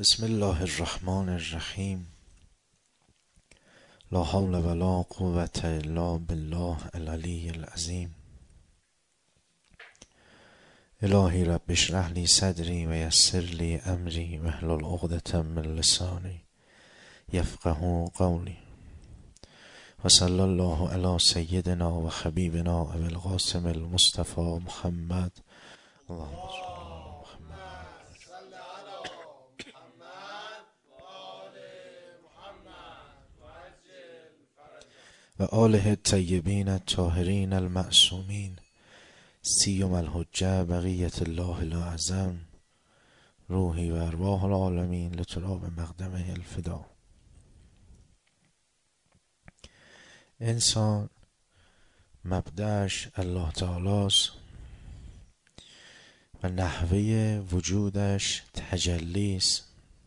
بسم الله الرحمن الرحیم. لا حول ولا قوة الا بالله العلی العظیم. الهی رب اشرح لی صدری و یسر لی امری واحلل عقدة من لسانی یفقهوا قولی. و صلی الله علی سیدنا و حبیبنا ابی القاسم المصطفى محمد. اللهم صل و آله الطیبین الطاهرین المعصومین سیما الحجة بقیة الله الاعظم روحی و ارواح العالمین لتراب مقدمه الفدا. انسان مبدأش الله تعالیست و نحوه وجودش تجلیست،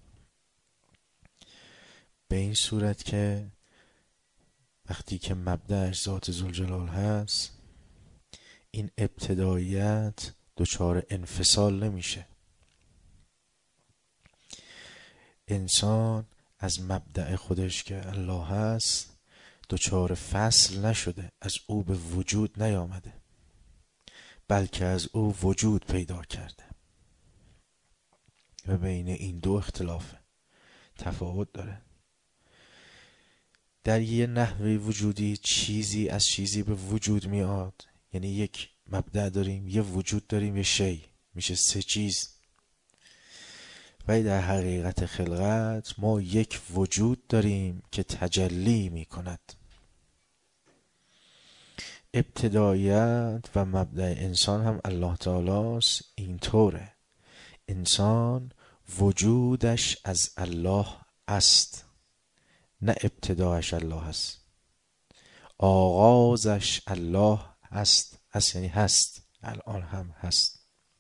به این صورت که وقتی که مبدأش ذات ذوالجلال هست، این ابتداییت دچار انفصال نمیشه. انسان از مبدأ خودش که الله هست دچار فصل نشده، از او به وجود نیامده، بلکه از او وجود پیدا کرده و بین این دو اختلافه، تفاوت داره. در یه نحوه وجودی چیزی از چیزی به وجود میاد، یعنی یک مبدأ داریم، یه وجود داریم، یه شی، میشه سه چیز. ولی در حقیقت خلقت ما یک وجود داریم که تجلی میکند. ابتداییت و مبدأ انسان هم الله تعالیست. اینطوره، انسان وجودش از الله است، نه ابتداش الله است. آغازش الله هست، یعنی هست، الان هم هست.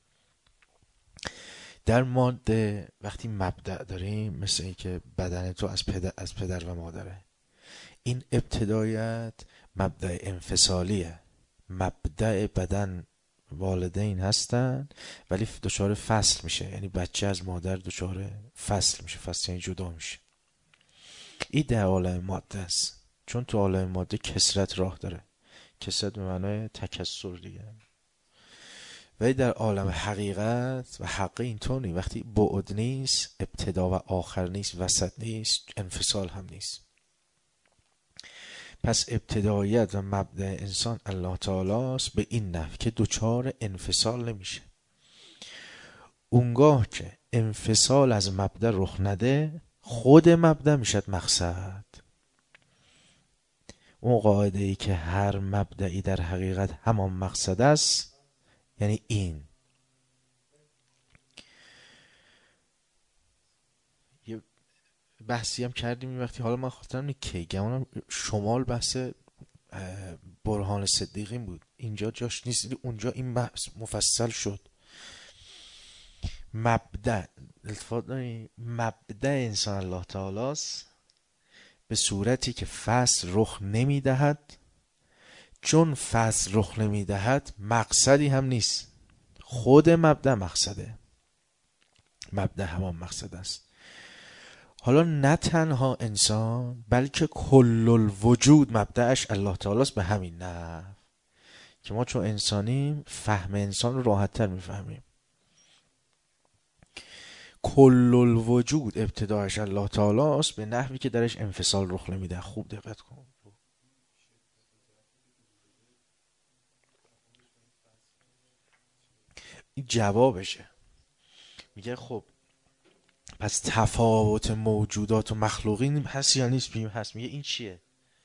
در ماده وقتی مبدأ داریم، مثل این که بدن تو از پدر و مادره، این ابتدایت مبدأ انفصالیه. مبدأ بدن والدین هستن ولی دچار فصل میشه، یعنی بچه از مادر دچار فصل میشه. فصل یعنی جدا میشه. این در عالم ماده است، چون تو عالم ماده کثرت راه داره. کثرت به معنای تکثر دیگه. ولی در عالم حقیقت و حق اینطور نیست. وقتی بعد نیست، ابتدا و آخر نیست، وسط نیست، انفصال هم نیست. پس ابتداییت و مبدأ انسان الله تعالی است، به این نحو که دچار انفصال نمیشه. اونگاه که انفصال از مبدأ رخ نده، خود مبدأ میشد مقصد. اون قاعده ای که هر مبدعی در حقیقت همان مقصد است، یعنی این. یه بحثی هم کردیم این وقتی، حالا من خاطرم نیست کی، گمانم شمال بحث برهان صدیقین بود، اینجا جاش نیست، اونجا این بحث مفصل شد. مبدأ، التفات داری، مبدأ انسان الله تعالی است، به صورتی که فصل رخ نمیدهد. چون فصل رخ نمیدهد مقصدی هم نیست، خود مبدأ مقصده. مبدأ همان مقصد است. حالا نه تنها انسان بلکه کل الوجود مبدأش الله تعالی است. به همین نحو که ما چون انسانیم فهم انسان رو راحت تر میفهمیم. کل الوجود ابتداش الله تعالی است، به نحوی که درش انفصال رخ نمیده. خوب دقت کن. این جوابشه. میگه خب پس تفاوت موجودات و مخلوقین هست یا نیست؟ بیم هست. میگه این چیه؟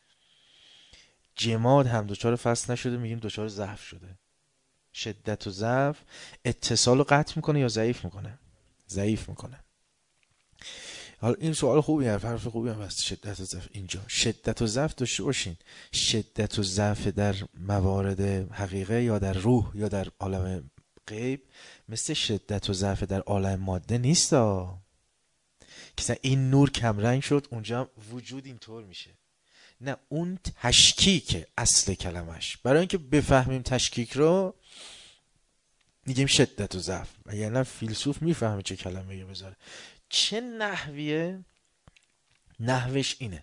جماد هم دچار فصل نشده، میگیم دچار ضعف شده. شدت و ضعف اتصال رو قطع میکنه یا ضعیف میکنه؟ ضعیف میکنه. حالا این سوال خوبی هم، حرف خوبی هم هست. شدت و ضعف، اینجا شدت و ضعف داشته باشین. شدت و ضعف در موارد حقیقه یا در روح یا در عالم غیب مثل شدت و ضعف در عالم ماده نیست. که این نور کمرنگ شد، اونجا وجود اینطور میشه. نه، اون تشکیک اصل کلمش. برای اینکه بفهمیم تشکیک رو میگیم شدت و ضعف، یعنی فیلسوف میفهمه چه کلمه بذاره. چه نحویه؟ نحوش اینه: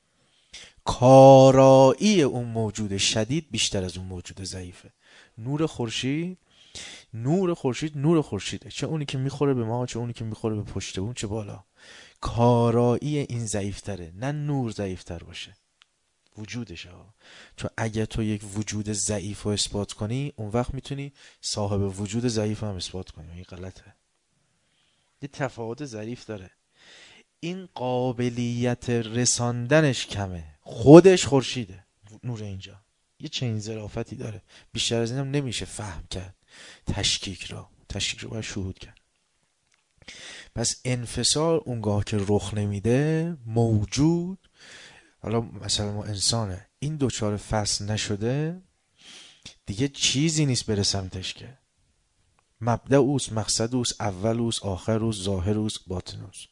کارایی اون موجود شدید بیشتر از اون موجود ضعیفه. نور خورشید نور خورشیده، چه اونی که میخوره به ما، چه اونی که میخوره به پشت اون، چه بالا. کارایی این ضعیفتره، نه نور ضعیفتر باشه، وجودشه. چون اگه تو یک وجود ضعیف رو اثبات کنی، اون وقت میتونی صاحب وجود ضعیف هم اثبات کنی. این غلطه. یه تفاوت ظریف داره. این قابلیت رساندنش کمه، خودش خورشیده نور اینجا، یه چنین ظرافتی داره، بیشتر از اینم نمیشه فهم کرد. تشکیک رو باید شهود کرد. پس انفصال اونگاه که رخ نمیده، موجود، حالا مثلا ما انسانه، این دوچار فصل نشده دیگه چیزی نیست بره سمتش، که مبدأ اوست، مقصد اوست، اول اوست، آخر اوست، ظاهر اوست، باطن اوست.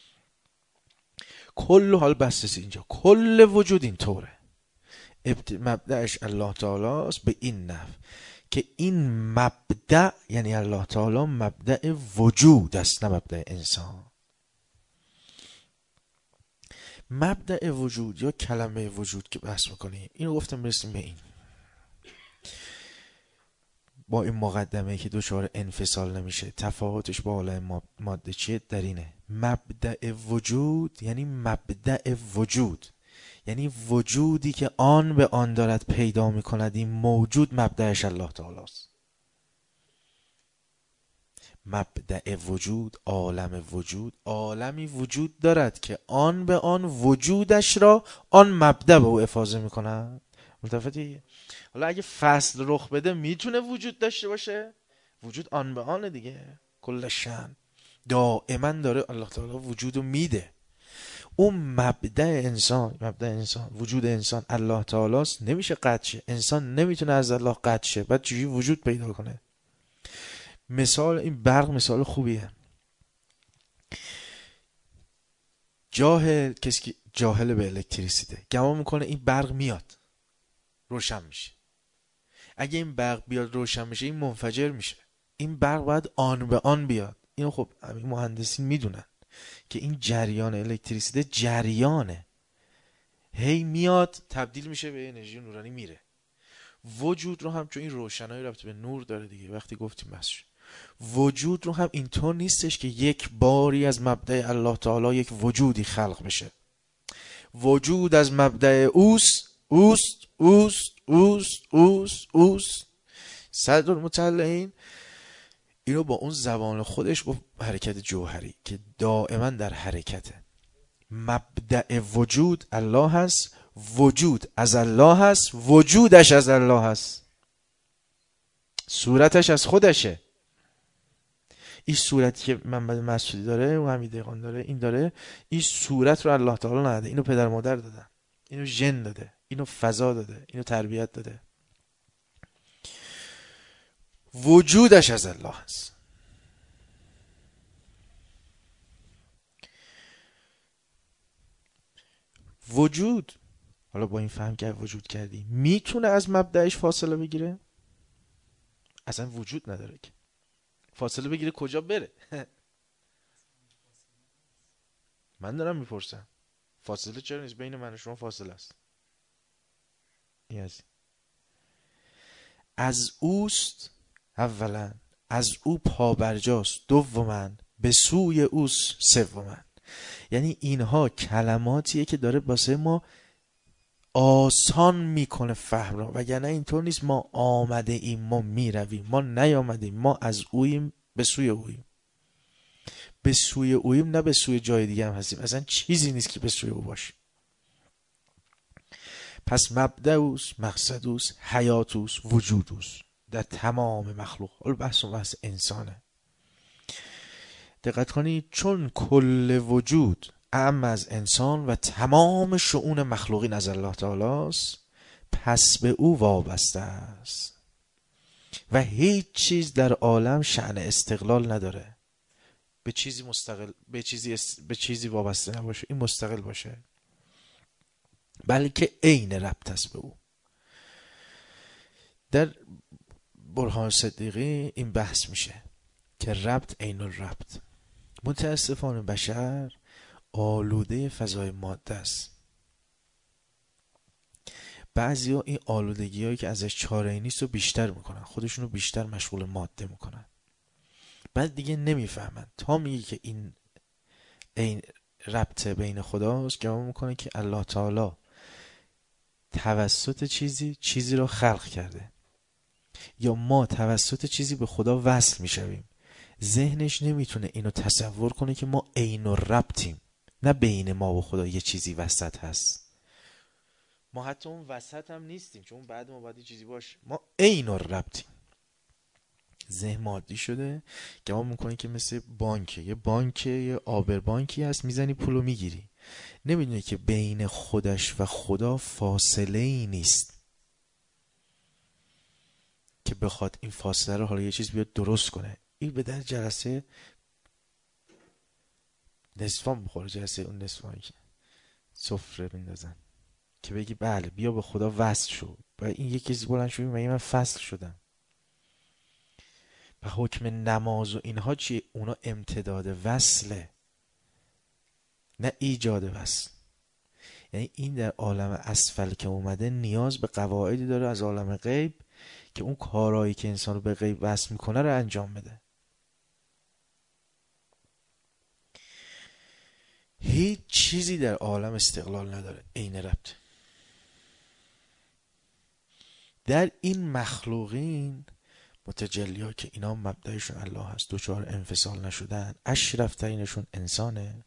کل حال بستسی اینجا کل وجود این طوره. مبدأش الله تعالی است به این نحو که این مبدأ یعنی الله تعالی مبدأ وجود است، نه مبدأ انسان. مبدأ وجود یا کلمه وجود که بحث میکنیم، اینو گفتم برسیم به این. با این مقدمه که دچار انفصال نمیشه، تفاوتش با عالم ماده چیه؟ در اینه مبدأ وجود یعنی مبدأ وجود، یعنی وجودی که آن به آن دارد پیدا میکند. این موجود مبدأش الله تعالی است. مبدأ وجود، عالم وجود، عالمی وجود دارد که آن به آن وجودش را آن مبدأ به او افاضه میکند. متفقی؟ حالا اگه فصل رخ بده میتونه وجود داشته باشه؟ وجود آن به آنه دیگه، کل شأن دائما داره الله تعالی وجودو میده. اون مبدأ انسان وجود انسان الله تعالی است، نمیشه قطع شه. انسان نمیتونه از الله قطع شه، بعد چجوری وجود پیدا کنه؟ مثال این برق مثال خوبیه. کسی که جاهل به الکتریسیته گمان میکنه این برق میاد روشن میشه. اگه این برق بیاد روشن میشه، این منفجر میشه. این برق باید آن به آن بیاد. اینو خب همین مهندسین میدونن که این جریان الکتریسیته جریانه، هی میاد تبدیل میشه به انرژی نورانی میره. وجود رو هم، چون این روشنایی ربط به نور داره دیگه، وقتی گفتیم بس، وجود رو هم اینطور نیستش که یک باری از مبدأ الله تعالی یک وجودی خلق بشه. وجود از مبدأ اوست. صدر المطلعین اینو با اون زبان خودش گفت حرکت جوهری که دائما در حرکته. مبدأ وجود الله هست، وجود از الله هست، وجودش از الله هست، صورتش از خودشه. این صورتی که محمد مسعودی داره و حمید دهقان داره، این داره، این صورت رو الله تعالی نداده، اینو پدر مادر دادن، اینو ژن داده، اینو فضا داده، اینو تربیت داده. وجودش از الله هست. وجود، حالا با این فهم که وجود کردی، میتونه از مبدأش فاصله بگیره؟ اصلا وجود نداره که فاصله بگیره کجا بره. من دارم میپرسم فاصله چرا نیست؟ بین من و شما فاصله است. از اوست، اولا از او پابرجاست، دوما به سوی اوست، سوما. یعنی اینها کلماتیه که داره واسه ما آسان میکنه فهم را، وگرنه اینطور نیست ما آمده ایم ما میرویم، ما نیامدیم، ما از اویم به سوی اویم. به سوی اویم، نه به سوی جای دیگه هم هستیم. اصلا چیزی نیست که به سوی او باشه. پس مبدأ اوست، مقصد اوست، حیات اوست، وجود اوست در تمام مخلوق. حالا بحث انسانه. دقت کنید، چون کل وجود اعم از انسان و تمام شؤون مخلوقین از الله تعالی است، پس به او وابسته است و هیچ چیز در عالم شأن استقلال نداره. به چیزی مستقل، به چیزی وابسته نباشه، این مستقل باشه، بلکه عین ربط است به او. در برهان صدیقی این بحث میشه که ربط عین الربط. متاسفانه بشر آلوده فضای ماده است. بعضیا این آلودگی هایی که ازش چاره‌ای نیست رو بیشتر میکنن، خودشون رو بیشتر مشغول ماده میکنن، بعد دیگه نمیفهمن. تا میگه که این ربط بین خداست، گمان میکنه که الله تعالی توسط چیزی رو خلق کرده، یا ما توسط چیزی به خدا وصل میشویم. ذهنش نمیتونه اینو تصور کنه که ما عین الربطیم، نه بین ما و خدا یه چیزی وسط هست. ما حتی اون وسط هم نیستیم، چون بعد ما باید یه چیزی باشه. ما عین الربطیم. ذهن مادی شده که ما میکنه که مثل بانکه، یه آبر بانکی هست، میزنی پولو میگیری. نمیدونه که بین خودش و خدا فاصله ای نیست که بخواد این فاصله رو حالا یه چیز بیاد درست کنه. این به در جلسه نصفان بخوره، جلسه اون نصفانی که سفره میندازن که بگی بله بیا به خدا وصل شو، و این یه کسی بلند شو و من فصل شدم. و حکم نماز و اینها چیه؟ اونا امتداد وصله، نه ایجاد وصل. یعنی این در عالم اسفل که اومده نیاز به قواعدی داره از عالم غیب که اون کارهایی که انسان رو به غیب وصل میکنه رو انجام بده. هیچ چیزی در عالم استقلال نداره، عین ربط. در این مخلوقین متجلی ها که اینا مبدأشون الله هست، دوچار انفصال نشدن، اشرف ترینشون انسانه.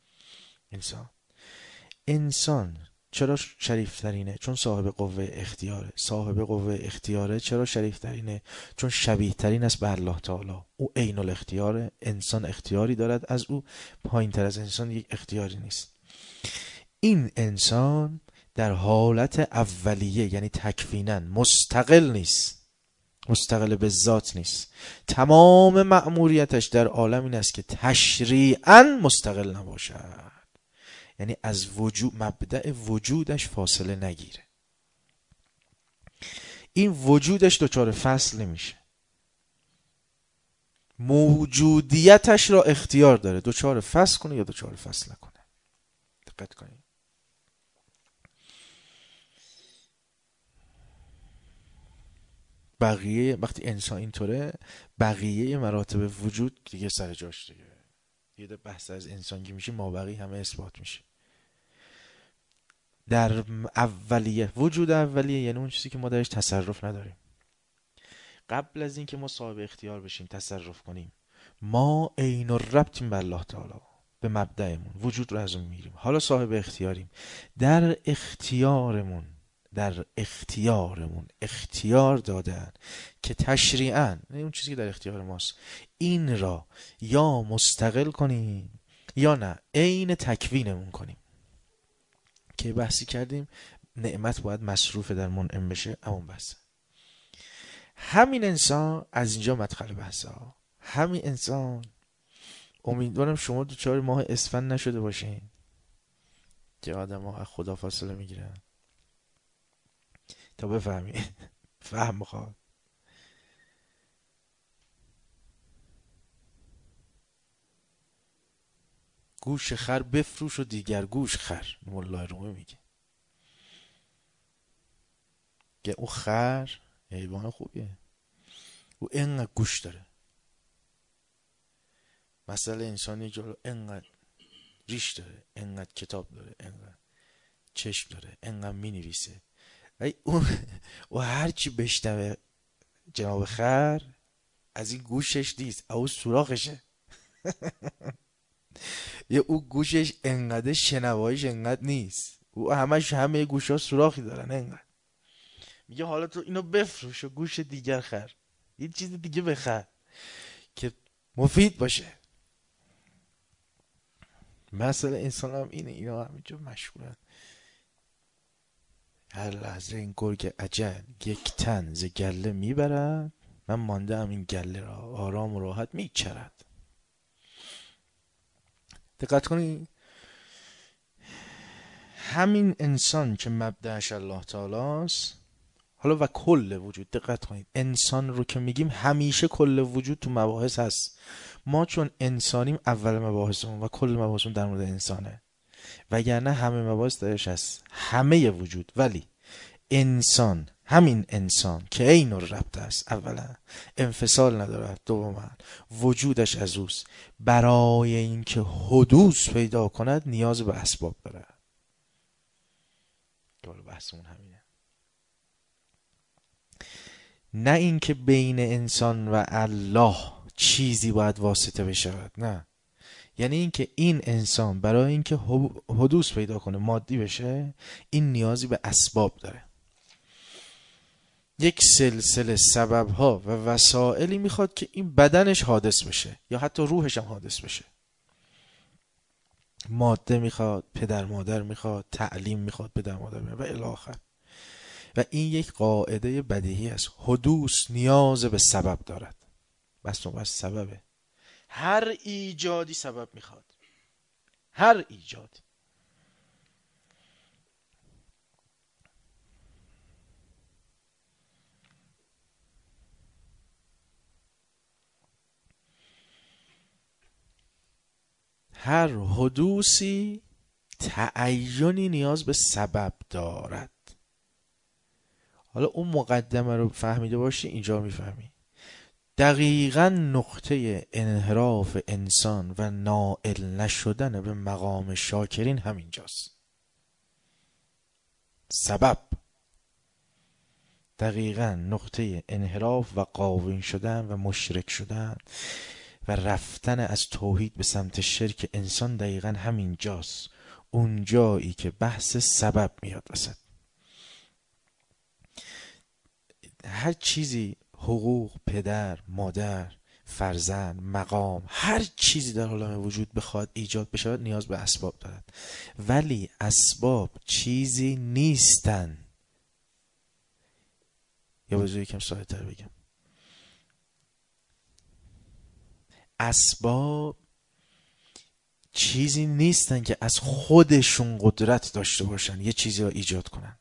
انسان چرا شریف ترینه؟ چون صاحب قوه اختیاره. صاحب قوه اختیاره چرا شریف ترینه؟ چون شبیه ترین است به الله تعالی. او عین الاختیاره. انسان اختیاری دارد، از او پایین تر از انسان یک اختیاری نیست. این انسان در حالت اولیه، یعنی تکویناً مستقل نیست، مستقل به ذات نیست. تمام مأموریتش در عالم این است که تشریعاً مستقل نباشد، یعنی از مبدأ وجودش فاصله نگیره. این وجودش دچار فصل نمیشه، موجودیتش را اختیار داره دچار فصل کنه یا دچار فصل نکنه. دقت کنید. بقیه وقتی انسان اینطوره، بقیه مراتب وجود دیگه سر جاش دیگه. یه بحث از انسان که میشه، ما بقیه همه اثبات میشه. در اولیه، وجود اولیه یعنی اون چیزی که ما درش تصرف نداریم. قبل از اینکه ما صاحب اختیار بشیم، تصرف کنیم، ما عین الربطیم به الله تعالی، به مبدأمون، وجود رو از اون میگیریم. حالا صاحب اختیاریم. در اختیارمون اختیار دادن که تشریعاً، اون چیزی که در اختیار ماست، این را یا مستقل کنیم یا نه عین تکوینمون کنیم. که بحثی کردیم نعمت باید مصروف در منعم بشه، همون بحثه. همین انسان از اینجا مدخل بحثه ها. همین انسان، امیدوارم شما دوچار ماه اسفند نشده باشین که آدم ها از خدا فاصله میگیرن، تا بفهمید. فهم بخواد. گوش خر بفروش و دیگر گوش خر، مولا رومی میگه که او خر حیوان خوبیه، او اینقدر گوش داره. مثلا انسانی جلو اینقدر ریش داره، اینقدر کتاب داره، اینقدر چشم داره، اینقدر می نویسه. او هرچی بشنوه جناب خر از این گوشش نیست، او سوراخشه. یا او گوشش انقدر، شنواییش انقدر نیست، او همه گوش ها سوراخی دارن انقدر. میگه حالا تو اینو بفروش و گوش دیگر خر، یه چیز دیگه بخر که مفید باشه. مثلا انسان هم اینه، اینا همینجا مشغولن. هر لحظه این گرگ عجل یک تن ز گله میبرد، من مانده هم این گله را آرام و راحت میچرد. دقت کنی، همین انسان که مبدأش الله تعالی است، حالا و کل وجود، دقت کنید انسان رو که میگیم همیشه کل وجود تو مباحث هست. ما چون انسانیم اول مباحثمون و کل مباحثمون در مورد انسانه، وگرنه همه مباحث درش هست، همه وجود. ولی انسان، همین انسان که عین الربط است، اولا انفصال ندارد، دوما وجودش از اوست، برای اینکه حدوث پیدا کند نیاز به اسباب دارد. دور بحثمون همینه، نه اینکه بین انسان و الله چیزی باید واسطه بشود، نه. یعنی اینکه این انسان برای اینکه حدوث پیدا کنه، مادی بشه، این نیازی به اسباب داره. یک سلسله سبب ها و وسائلی میخواد که این بدنش حادث بشه، یا حتی روحش هم حادث بشه. ماده میخواد، پدر مادر میخواد، تعلیم میخواد، پدر مادر میخواد و الی آخر. و این یک قاعده بدیهی است، حدوث نیاز به سبب دارد. بس سببه. هر ایجادی سبب میخواد، هر ایجادی. هر حدوثی تعینی نیاز به سبب دارد. حالا اون مقدمه رو فهمیده باشی اینجا میفهمی دقیقاً نقطه انحراف انسان و نائل نشدن به مقام شاکرین همینجاست. سبب دقیقاً نقطه انحراف و قاوین شدن و مشرک شدن و رفتن از توحید به سمت شرک انسان دقیقاً همینجاست. اون جایی که بحث سبب میاد وسط. هر چیزی، حقوق، پدر، مادر، فرزند، مقام، هر چیزی در عالم وجود بخواد ایجاد بشود نیاز به اسباب دارد. ولی اسباب چیزی نیستن. یا بذار یکم ساده تر بگم، اسباب چیزی نیستن که از خودشون قدرت داشته باشن یه چیزی رو ایجاد کنن.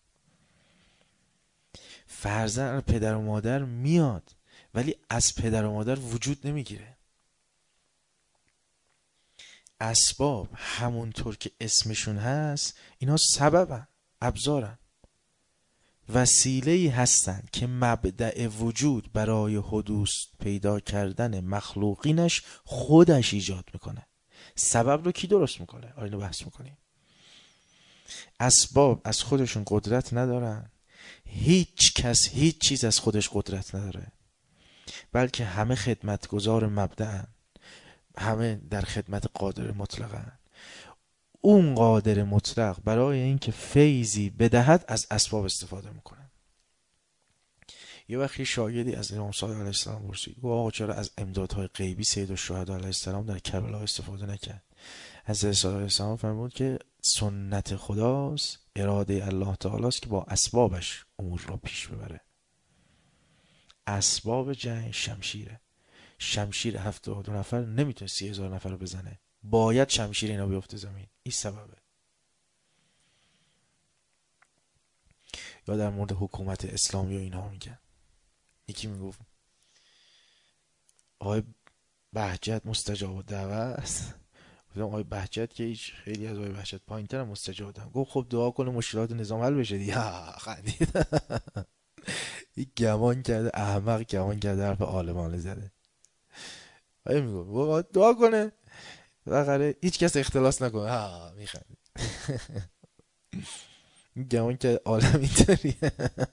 فرزند پدر و مادر میاد ولی از پدر و مادر وجود نمیگیره. اسباب همونطور که اسمشون هست اینا سببن، ابزارن، وسیله‌ای هستن که مبدأ وجود برای حدوث پیدا کردن مخلوقینش خودش ایجاد میکنه. سبب رو کی درست میکنه؟ اینو بحث میکنیم. اسباب از خودشون قدرت ندارن، هیچ کس هیچ چیز از خودش قدرت نداره، بلکه همه خدمتگزار مبدأن، همه در خدمت قادر مطلقن. اون قادر مطلق برای اینکه فیضی بدهد از اسباب استفاده میکنه. یه وقتی شاگردی از امام صادق علیه السلام پرسید، گفت آقا چرا از امدادهای غیبی سید الشهدا علیه السلام در کربلا استفاده نکرد؟ حضرت صادق علیه السلام فرمود که سنت خداست، اراده الله تعالی است که با اسبابش امور را پیش ببره. اسباب جنگ شمشیره. شمشیر 72 نفر نمیتونه 30,000 نفر رو بزنه، باید شمشیر اینا بیفته زمین. این سببه. یا در مورد حکومت اسلامی و اینها میگن، یکی میگفت آقای بهجت مستجاب الدعوه است. گفتم آقای بهجت که هیچ، خیلی از آقای بهجت پایین‌تر مستجاب دادم. گفت خب دعا کنه مشکلات نظام حل بشه دیگه. خندید. یک گمان کرده، احمق گمان کرده، حرف عالمانه زده. آیا میگفت دعا کنه بقیره هیچ کس اختلاس نکنه. میخندید. گمان کرده عالم اینطوریه.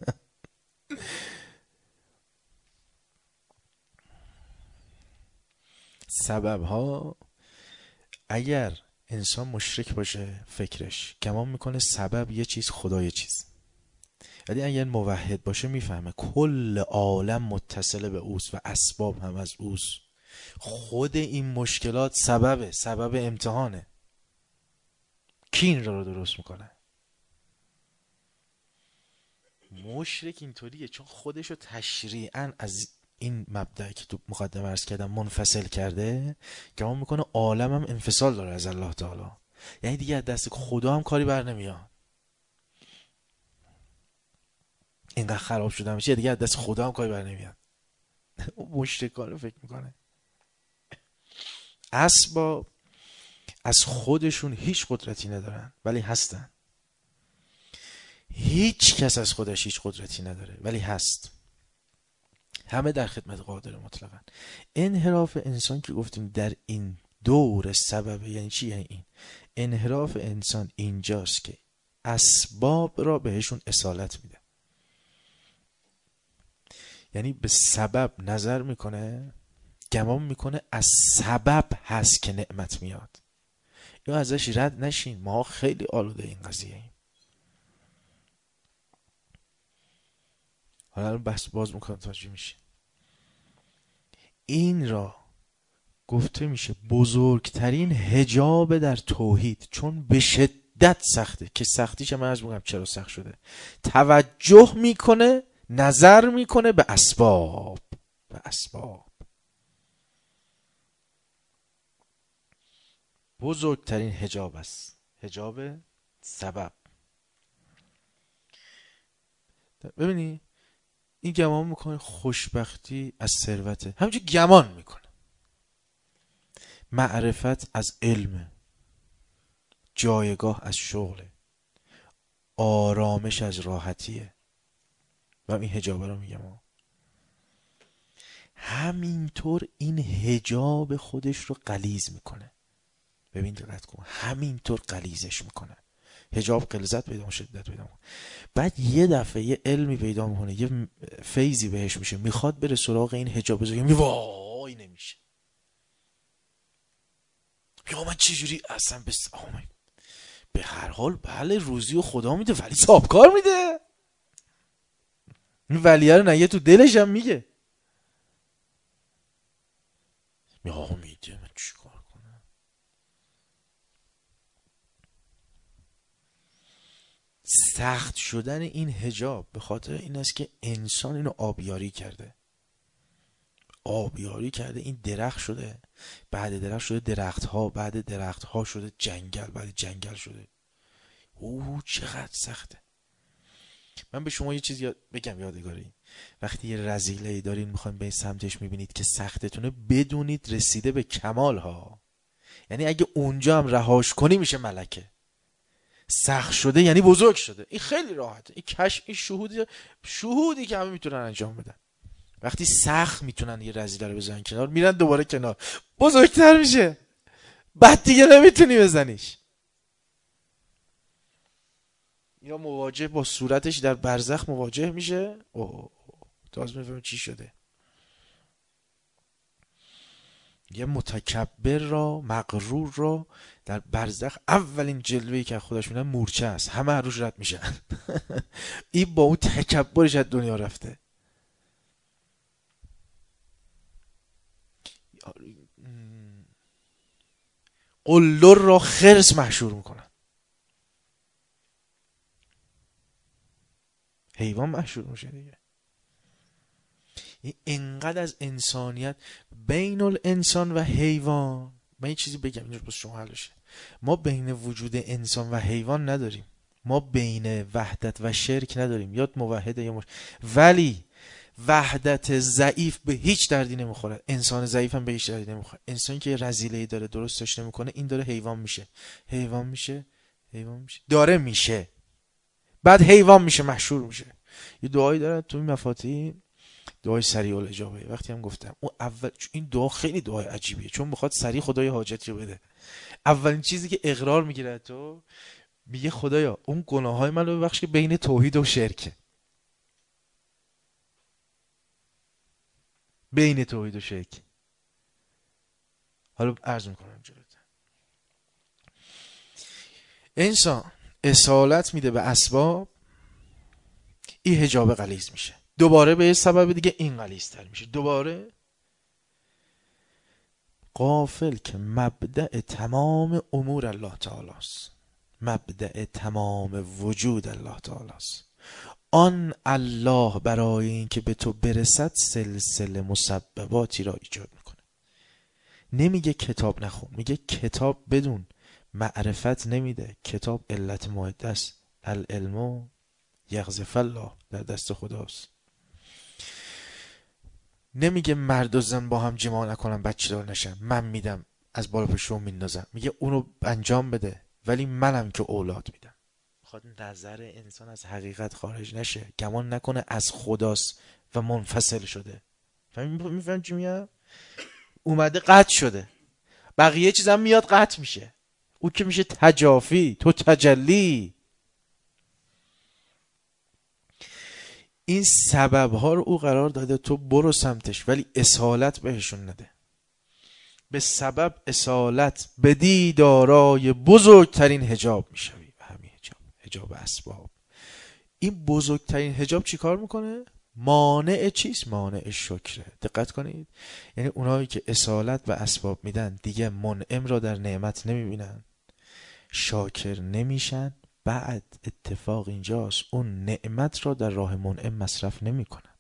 سبب ها، اگر انسان مشرک باشه فکرش گمان میکنه سبب یه چیز خدا یه چیز، ولی اگر موحد باشه میفهمه کل عالم متصل به اوست و اسباب هم از اوست. خود این مشکلات سبب امتحانه. کی این رو درست میکنه؟ مشرک اینطوریه چون خودشو تشریعاً از این مبدأ که تو مقدمه عرض کردم منفصل کرده، گمان میکنه عالم هم انفصال داره از الله تعالی، یعنی دیگه از دست خدا هم کاری بر نمیاد. اینقدر خراب شدم میشه دیگه از دست خدا هم کاری بر نمیاد. اون مشرکانه فکر میکنه اسباب از خودشون هیچ قدرتی ندارن ولی هستن. هیچ کس از خودش هیچ قدرتی نداره ولی هست. همه در خدمت قادر مطلقاً. انحراف انسان که گفتیم در این دور سببه. یعنی چی؟ یعنی این انحراف انسان اینجاست که اسباب را بهشون اصالت میده. یعنی به سبب نظر میکنه، گمان میکنه از سبب هست که نعمت میاد. یا ازش رد نشین، ما خیلی آلوده این قضیه ایم. حالا بحث باز میکنم توجه میشه. این را گفته میشه بزرگترین حجاب در توحید، چون به شدت سخته. که سختیش هم عرض میکنم چرا سخت شده. توجه میکنه، نظر میکنه به اسباب. به اسباب بزرگترین حجاب است، حجاب سبب. ببینی این گمان میکنه خوشبختی از ثروته، همینجور گمان میکنه. معرفت از علم، جایگاه از شغله، آرامش از راحتیه. و این حجاب رو میگم همینطور این حجاب خودش رو غلیظ میکنه. ببین دقت کن، همینطور غلیظش میکنه. حجاب غلظت پیدا، شدت پیدا میکنه. بعد یه دفعه یه علمی پیدا میکنه، یه فیضی بهش میشه، میخواد بره سراغ این حجاب بزرگ، وای نمیشه. یا من چجوری اصلا به هر حال بله روزی و خدا میده ولی صاحبکار میده. این ولیه رو نگه تو دلش هم میگه آقا میده، من چی کار کنم؟ سخت شدن این حجاب به خاطر این است که انسان اینو آبیاری کرده. آبیاری کرده، این درخت شده، بعد درخت شده درخت ها، بعد درخت ها شده جنگل، بعد جنگل شده. چقدر سخته. من به شما یه چیز بگم یادگاری. وقتی یه رذیله‌ای دارین میخواین به سمتش میبینید که سختتونه، بدونید رسیده به کمال ها. یعنی اگه اونجا هم رهاش کنی میشه ملکه. سخت شده یعنی بزرگ شده. این خیلی راحته. این کشف، این شهودی که همه میتونن انجام بدن. وقتی سخت میتونن یه رذیله رو بزنن کنار، میرن دوباره کنار، بزرگتر میشه، بعد دیگه نمیتونی بزنیش. یا مواجه با صورتش در برزخ مواجه میشه، تازه میفهمه چی شده. یه متکبر را، مغرور را در برزخ اولین جلوه‌ای که خودش میدن مورچه است، همه روش رد میشن. این با اون تکبرش از دنیا رفته. قلدر را خرس محشور میکنن، حیوان محشور میشه دیگه. اینقدر از انسانیت بین الانسان و حیوان. من یه چیزی بگم اینجا بس شما حلشه. ما بین وجود انسان و حیوان نداریم، ما بین وحدت و شرک نداریم. یاد موحده یا ولی وحدت ضعیف به هیچ دردی نمیخوره، انسان ضعیف هم به هیچ دردی نمیخوره. انسانی که رذیله‌ای داره درستش نمیکنه، این داره حیوان میشه، حیوان میشه، حیوان میشه، داره میشه، بعد حیوان میشه، محشور میشه. یه دعایی داره تو این مفاتیح، دعای سریع الاجابه. وقتی هم گفتم اون اول، این دعا خیلی دعای عجیبیه، چون میخواد سریع خدای حاجتی رو بده. اولین چیزی که اقرار میگیره تو، میگه خدایا اون گناههای من رو ببخش که بین توحید و شرکه، بین توحید و شرک. حالا عرض میکنم جلوتر. انسان اصالت میده به اسباب، این حجاب غلیظ میشه، دوباره به یه سبب دیگه این غلیظتر میشه، دوباره. غافل که مبدأ تمام امور الله تعالی است، مبدأ تمام وجود الله تعالی است. آن الله برای این که به تو برسد سلسله مسبباتی را ایجاد میکنه. نمیگه کتاب نخون، میگه کتاب بدون، معرفت نمیده. کتاب علت ماده است، العلم یغذف الله در دست خداست. نمیگه مرد و زن با هم جماع نکنن بچه دار نشن، من میدم از بالا پشت میندازم، میگه اونو انجام بده ولی منم که اولاد میدم. خواهد نظر انسان از حقیقت خارج نشه، گمان نکنه از خداست و منفصل شده. میفهم چی میگم؟ اومده قطع شده، بقیه چیزم میاد قطع میشه، او که میشه تجافی، تو تجلی. این سبب ها رو او قرار داده تو برو سمتش، ولی اصالت بهشون نده. به سبب اصالت بدی دارای بزرگترین حجاب میشوی. و همین حجاب اسباب. این بزرگترین حجاب چی کار میکنه؟ مانع چیست؟ مانع شکره. دقت کنید، یعنی اونایی که اصالت و اسباب میدن دیگه منعم را در نعمت نمیبینن، شاکر نمیشن، بعد اتفاق اینجاست اون نعمت را در راه منعم مصرف نمیکنن.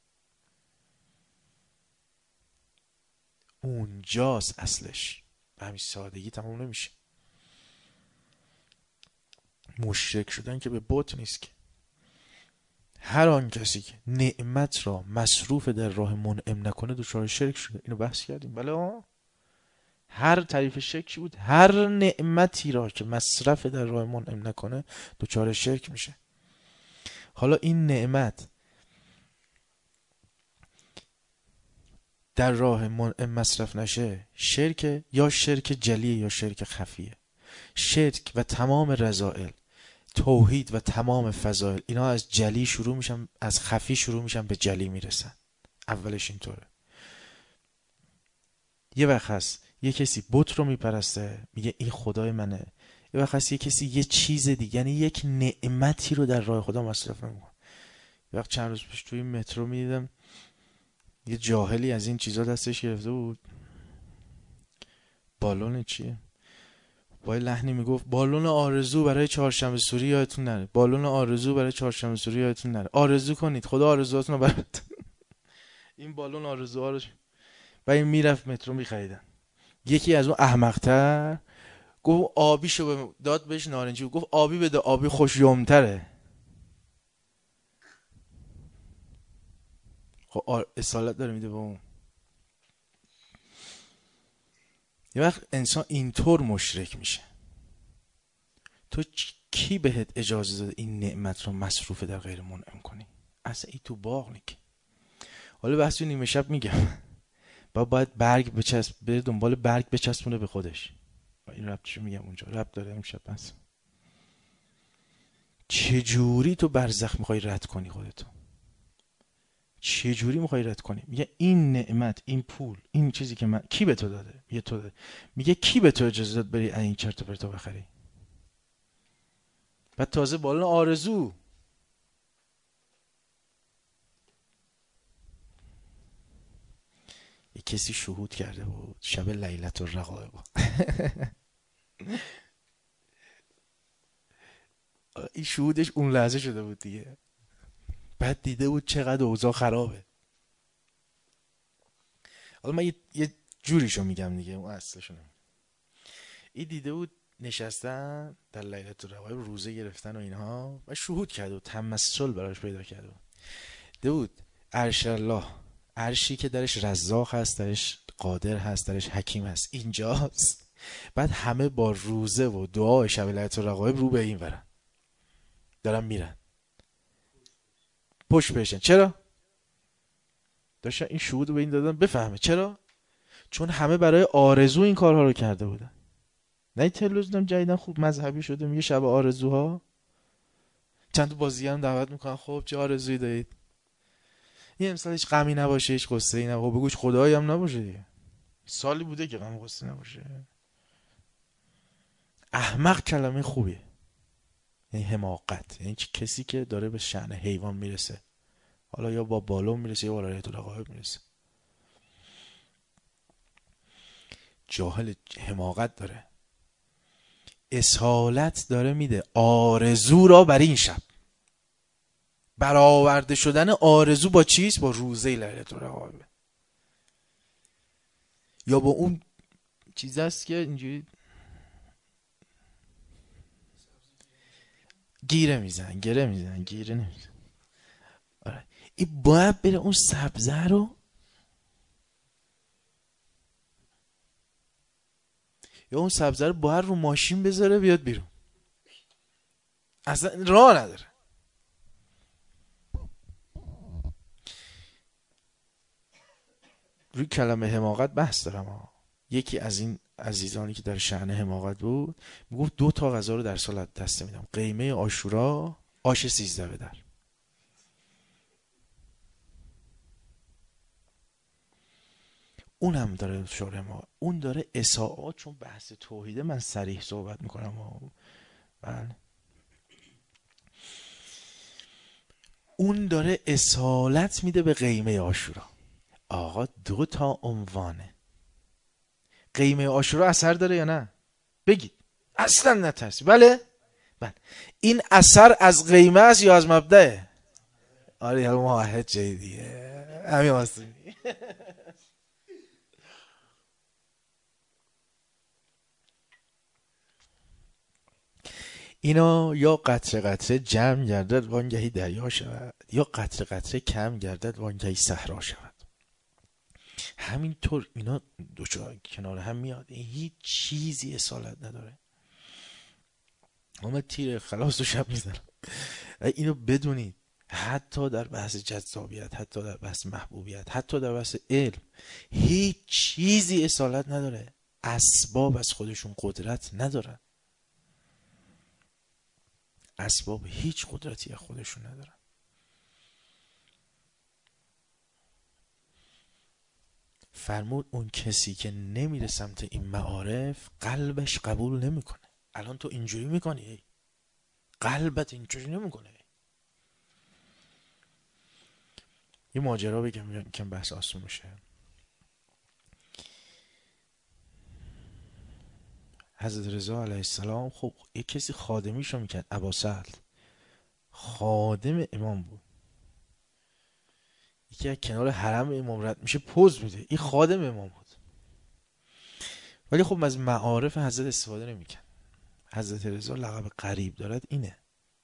اونجاست اصلش، به همین سادگی تمام نمیشه. مشرک شدن که به بت نیست که. هر آن کسی که نعمت را مصروف در راه منعم نکنه دچار شرک شده. اینو بحث کردیم. بله، هر تعریف شرکی بود، هر نعمتی را که مصرف در راه منعم نکنه دچار شرک میشه. حالا این نعمت در راه منعم مصرف نشه شرک، یا شرک جلیه یا شرک خفیه. شرک و تمام رذائل، توحید و تمام فضائل، اینا از جلی شروع میشن، از خفی شروع میشن به جلی میرسن. اولش اینطوره. یه وقت هست یه کسی بت رو میپرسته، میگه این خدای منه. یه وقت هست یه کسی یه چیز دیگه، یعنی یک نعمتی رو در راه خدا مصرف نمیکنه. یه وقت چند روز پیش توی مترو میدیدم یه جاهلی از این چیزا دستش گرفته بود، بالون چیه، با لحنی میگفت بالون آرزو برای چهارشنبه سوری یادتون نره، بالون آرزو برای چهارشنبه سوری یادتون نره، آرزو کنید خدا آرزوهاتون رو برات. این بالون آرزوها رو و این میرفت مترو میخریدن. یکی از اون احمق‌تر گفت آبیشو داد بهش نارنجی، گفت آبی بده، آبی خوش یومتره. خب اصالت داره میده به اون. یه وقت انسان اینطور مشرک میشه. تو کی بهت اجازه داده این نعمت رو مصروف در غیر منعم کنی؟ اصلا این تو باغ نیک. حالا بحث نیمه شب میگم باید برگ بچسب، بره دنبال برگ بچسبونه به خودش. این ربطشو میگم اونجا، ربط داره امشب. بس چجوری تو برزخ میخوای رد کنی خودتو؟ چجوری میخوای رد کنی؟ میگه این نعمت، این پول، این چیزی که من، کی به تو داده؟ میگه تو داده. میگه کی به تو اجازه داد بری این چرت و پرتا بخری؟ بعد تازه بالون آرزو. یه کسی شهود کرده بود شب لیلت الرقایب. این شهودش اون لحظه شده بود دیگه. بعد دیده بود چقدر اوضاع خرابه. حالا من یه جوریشو میگم دیگه، اون اصلشو نمیگم. این دیده بود نشستن در لیلت الرقایب، روزه گرفتن و اینها، و شهود کرده بود، تمثل براش پیدا کرده بود. دیده بود عرش الله، عرشی که درش رزاق هست، درش قادر هست، درش حکیم هست، اینجاست. بعد همه با روزه و دعا شب لیلت الرقایب رو به این ورن، دارن میرن پشت بهشن. چرا؟ داشتن این شهود رو به این دادن بفهمه. چرا؟ چون همه برای آرزو این کارها رو کرده بودن. نه تلویزیونم جدیدن خوب مذهبی شده، میگه شب آرزوها، چند تا بازی هم دعوت میکنن، خب چه آرزویی دارید؟ این امسال هیچ غمی نباشه، هیچ قصه‌ای نباشه. خب بگو هیچ خدایی هم نباشه دیگه. سالی بوده که غم و قصه نباشه. احمق کلمه خوبیه، یعنی حماقت، یعنی کسی که داره به شأن حیوان میرسه، حالا یا با بالون میرسه یا با رایت الرقایب میرسه. جاهل، حماقت داره. اصالت داره میده آرزو را بر این شب. برآورده شدن آرزو با چیز؟ با روزه لیلت الرقایب، یا با اون چیز است که اینجوری گیره میزن، گره میزن، گیره نمیزن. این باید بره اون سبزه رو یا اون سبزه رو باید رو ماشین بذاره بیاد بیرون، اصلا راه نداره. روی کلمه حماقت بحث دارم ها. یکی از این عزیزانی که در شأن حماقت بود میگفت 2 تا غذا رو در سال دست میدم، قیمه عاشورا، آش 13 به در. اون هم داره شور ما، اون داره اساءات، چون بحث توحیده من صریح صحبت میکنم. بله. اون داره اصالت میده به قیمه عاشورا. آقا 2 تا عنوانه. قیمه عاشورا اثر داره یا نه؟ بگید. اصلا نترسی. بله؟ بله. این اثر از قیمه است یا از مبدأه؟ آره یه واحد جدیه همین واسه اینا یا قطره قطره جمع گردد وانگهی دریا شود، یا قطره قطره کم گردد وانگهی صحرا شود. همینطور اینا دو کنار هم میاد، این هیچ چیزی اصالت نداره. من تیر خلاص و شب میزنم. اینو بدونید، حتی در بحث جذابیت، حتی در بحث محبوبیت، حتی در بحث علم، هیچ چیزی اصالت نداره. اسباب از خودشون قدرت ندارن. اسباب هیچ قدرتی از خودشون ندارن. فرمود اون کسی که نمیره سمت این معارف قلبش قبول نمیکنه. الان تو اینجوری میکنی، قلبت اینجوری نمیکنه. یه ماجرا بگم که بحث آسون میشه. حضرت رضا علیه السلام خب یه کسی خادمیشو میکرد، اباسهل خادم امام بود. یکی از کنار حرم امام رد میشه پوز میده، این خادم امام بود. ولی خب از معارف حضرت استفاده نمیکرد. حضرت رضا لقب قریب دارد اینه،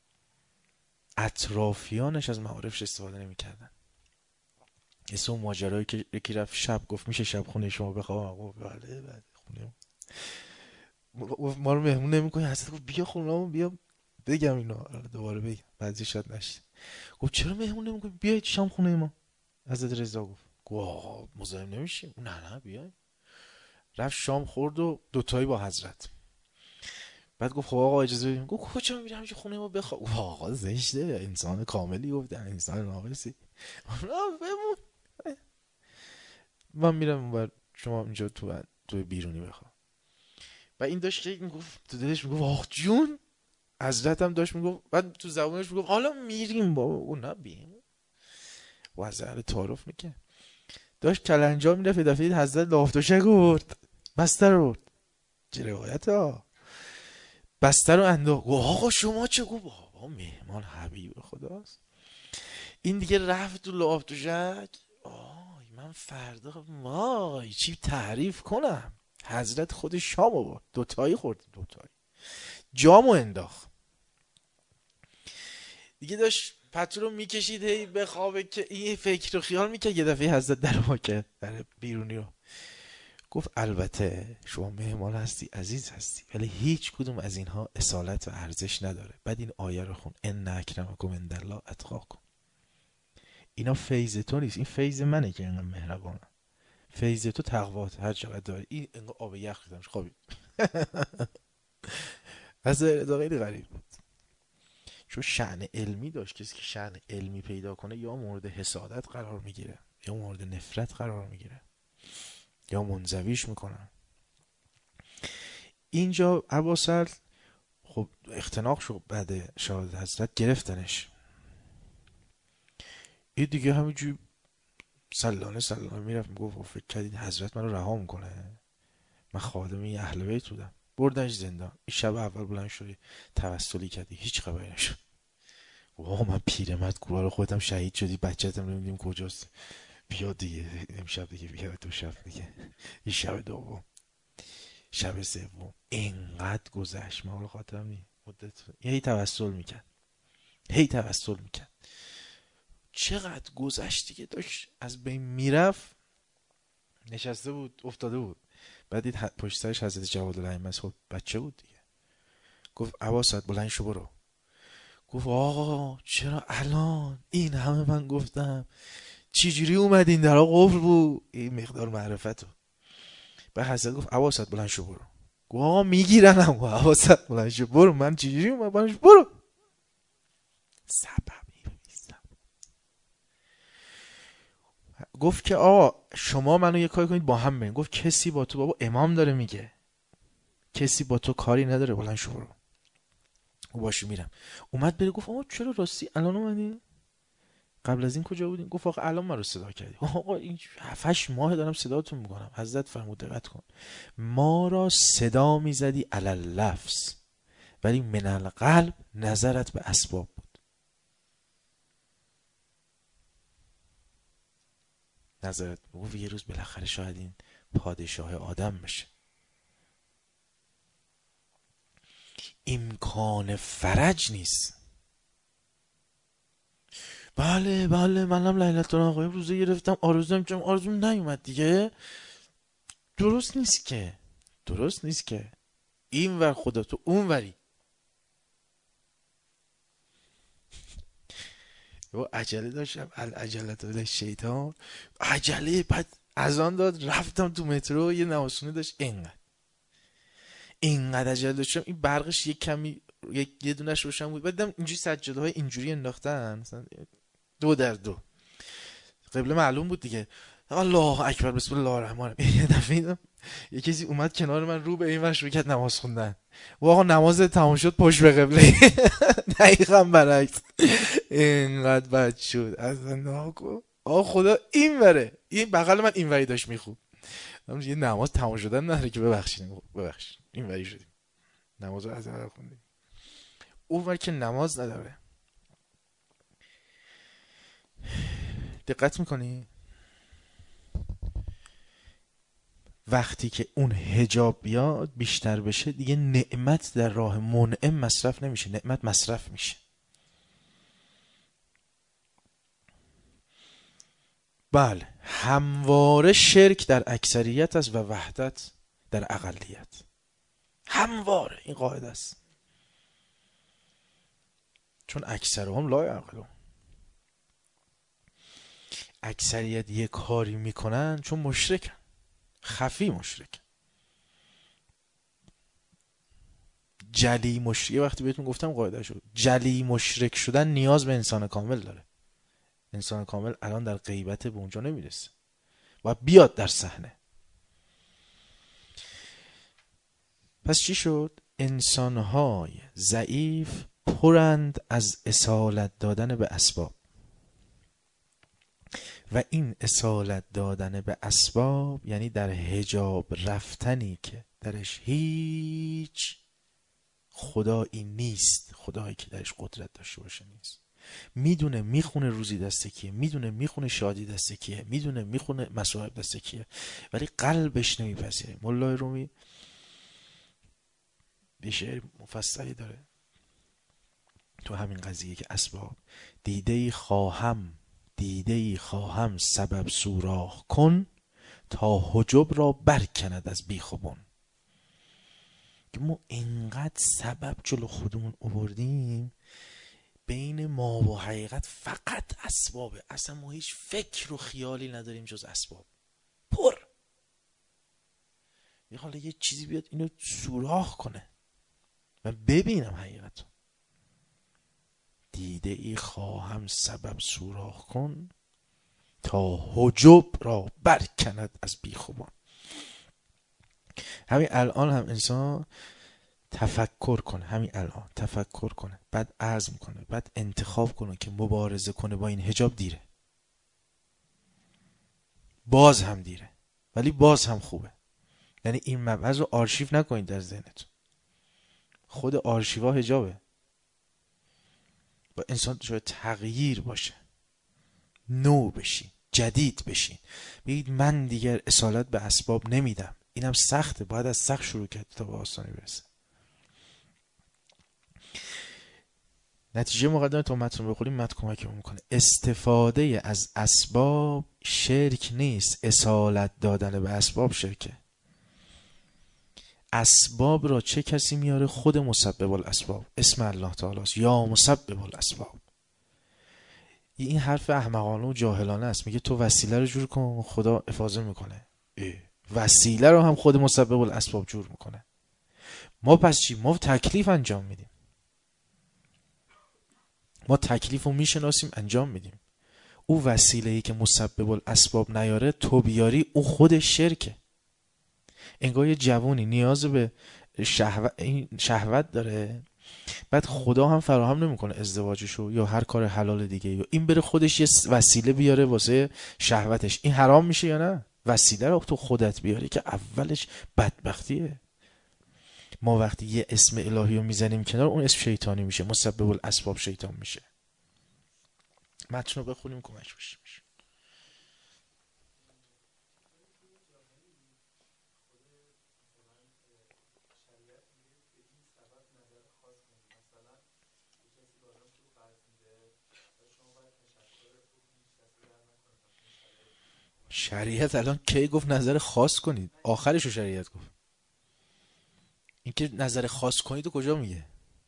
اطرافیانش از معارفش استفاده نمیکردن. اسم اون ماجرایی که یکی رفت شب گفت میشه شب خونه شما بخوابم؟ گفت بله بله خونه ما رو مهمون نمیکنی؟ حضرت گفت بیا خونه‌مون، بیا بگم اینا دوباره بگم بعضی شاید نشید. گفت چرا مهمون نمیکنی؟ بیایید شام خونه ما. حضرت رضا گفت آقا مزاحم نمیشیم. نه بیاید. رفت شام خورد و دوتایی با حضرت. بعد گفت خب آقا اجازه بدیم. گفت کجا میرم که خونه ما بخواب؟ آقا زشته، انسان کاملی گفت انسان ناقصی. بمون، من میرم اونور، شما اینجا تو بیرونی بخواب. و این داشت که میگفت تو دلش، میگفت آخ جون. حضرت هم داشت میگفت، بعد تو زبانش میگفت حالا میریم بابا. اون نبیم وزر تعارف میکنه. داشت کلنجا میرفت، دفعه حضرت لافتوشه گفت بستر رو چه روایت ها، بستر رو انداخت. آقا شما چه؟ گفت بابا مهمان حبیب خداست. این دیگه رفت تو لافتوشک. من فردا وای چی تعریف کنم. حضرت خود شام آورد، دوتایی خورد، دوتایی جامو انداخت. دیگه داشت پتو رو میکشید هی بخوابه که این فکر رو خیال میکرد. یه دفعه حضرت در واقع در بیرونی رو گفت البته شما مهمان هستی، عزیز هستی، ولی هیچ کدوم از اینها اصالت و ارزش نداره. بعد این آیه رو خون ان اکرمکم عند الله اتقاکم. اینا فیض تو نیست، این فیض منه که اینقدر مهربانم. فیض تو تقوات هر چقدر داری. این انگار آب یخ ریختمش خوابید. از خیلی غریب بود، چون شأن علمی داشت. کسی که شأن علمی پیدا کنه یا مورد حسادت قرار میگیره، یا مورد نفرت قرار میگیره، یا منزویش میکنن. اینجا ابوسهل خب اختناق شد، بعد شهادت حضرت گرفتنش. این دیگه همینجوری سلانه میرفت میگفت فکر کردید حضرت منو رها میکنه؟ من خادم این اهل بیت بودم. بردنش زندان. این شب اول بلند شدی توسلی کردی، هیچ خبری نشد. واقعا من پیرمرد گوار خودم شهید شدی، بچه‌تم نمیدونیم کجاست. بیا دیگه امشب دیگه، بیا دو شب دیگه، این شب دوم، شب سوم، اینقدر گذشت ما رو خاطرم نی مدت. هی توسل میکرد، هی توسل میکرد. چقدر گذشتی که داشت از بین میرفت، نشسته بود افتاده بود. بعد دید پشت سرش حضرت جوادالائمه است. خب بچه بود دیگه. گفت عباست بلند شو برو. گفت آقا چرا الان این همه من گفتم چجوری اومدین در قفل بود؟ این مقدار معرفتو. بعد حضرت گفت عباست بلند شو برو. گفت آقا میگیرنم. گفت عباست بلند شو برو. من چجوری اومدم؟ بلند شو برو. سببی. گفت که آقا شما منو یه کاری کنید با هم بریم. گفت کسی با تو، بابا امام داره میگه، کسی با تو کاری نداره، بلند شو برو. گفت باشه میرم. اومد بره. گفت آقا چرا راستی الان اومدی؟ قبل از این کجا بودین؟ گفت آقا الان من رو صدا کردی. آقا این 7-8 ماه دارم صداتون میکنم. حضرت فرمود دقت کن، ما را صدا میزدی علی اللفظ ولی من القلب نظرت به اسباب بود. نظرت گفت یه روز بالاخره شاید این پادشاه آدم بشه. امکان فرج نیست. بله منم لیلة القدر روزه گرفتم، آرزوم نیومد دیگه. درست نیست که این ور خدا تو اون وری. و عجله داشتم، العجلت شیطان. عجله. بعد اذان داد رفتم تو مترو، یه نواسونه داشت. اینقدر عجله داشتم این برقش یک کمی یه دونش روشن بود. بعد دیدم اینجوری سجاده های اینجوری انداختن مثلا 2x2. قبله معلوم بود دیگه. الله اکبر بسم الله الرحمن الرحیم. یه دفعه دیدم یه کسی اومد کنار من رو به این ور شروع کرد نماز خوندن. و آقا نماز تمام شد پشت به قبله. دقیقاً برعکس. اینقدر بد شد اصلا. آقا خدا این وره، این بغل من این وری داشت میخوند. یه نماز تمام شدن نداره که ببخشید این وری شدیم نماز رو از اول خوندیم. اون ور که نماز نداره. دقت میکنی وقتی که اون حجاب بیاد بیشتر بشه دیگه نعمت در راه منعم مصرف نمیشه، نعمت مصرف میشه. بله همواره شرک در اکثریت است و وحدت در اقلیت. همواره این قاعده است. چون اکثرهم لا یعقلون. اکثریت یه کاری میکنن چون مشرکن، خفی مشرک. جلی مشرک، یه وقتی بهتون گفتم قاعده شد، جلی مشرک شدن نیاز به انسان کامل داره. انسان کامل الان در غیبت به اونجا نمیرسه، باید بیاد در صحنه. پس چی شد؟ انسانهای ضعیف پرند از اصالت دادن به اسباب و این اصالت دادن به اسباب یعنی در حجاب رفتنی که درش هیچ خدایی نیست، خدایی که درش قدرت داشته باشه نیست. میدونه میخونه روزی دست کیه، میدونه میخونه شادی دست کیه، میدونه میخونه مصائب دست کیه، ولی قلبش نمیپذیره. مولای رومی یه شعر مفصلی داره تو همین قضیه که اسباب دیده‌ای خواهم سبب سوراخ کن تا حجب را برکند از بیخ و بن. که ما اینقدر سبب جلو خودمون آوردیم بین ما و حقیقت فقط اسبابه، اصلا ما هیچ فکر و خیالی نداریم جز اسباب. پر حالا یه چیزی بیاد اینو سوراخ کنه من ببینم حقیقت. دیده ای خواهم سبب سوراخ کن تا حجب را برکند از بیخوبان. همین الان هم انسان تفکر کنه، همین الان تفکر کنه، بعد عزم کنه، بعد انتخاب کنه که مبارزه کنه با این حجاب، دیره. باز هم دیره ولی باز هم خوبه. یعنی این مبحث رو آرشیو نکنید در ذهنتون. خود آرشیوا حجابه. با انسان شاید تغییر باشه، نو بشین، جدید بشین، بگید من دیگر اصالت به اسباب نمیدم. اینم سخته، باید از سخت شروع کرد تا به آسانی برسه. نتیجه مقدمه تا متن بخونیم متن کمکمون میکنه. استفاده از اسباب شرک نیست، اصالت دادن به اسباب شرکه. اسباب را چه کسی میاره؟ خود مسبب الاسباب، اسم الله تعالی است، یا مسبب الاسباب. این حرف احمقانه و جاهلانه است. میگه تو وسیله رو جور کن خدا افاضه میکنه. وسیله رو هم خود مسبب الاسباب جور میکنه. ما پس چی؟ ما تکلیف انجام میدیم، ما تکلیف رو میشناسیم انجام میدیم. او وسیله‌ای که مسبب الاسباب نیاره تو بیاری، او خود شرکه. انگار یه جوونی نیاز به شهوت داره، بعد خدا هم فراهم نمیکنه ازدواجشو یا هر کار حلال دیگه، یا این بره خودش یه وسیله بیاره واسه شهوتش، این حرام میشه یا نه؟ وسیله رو تو خودت بیاری که اولش بدبختیه. ما وقتی یه اسم الهی رو میزنیم کنار، اون اسم شیطانی میشه، مسبب الاسباب شیطان میشه. متن رو بخونیم کمک بشه. شریعت الان کی گفت نظر خاص کنید؟ آخرش رو شریعت گفت. این که نظر خاص کنید تو کجا میگه؟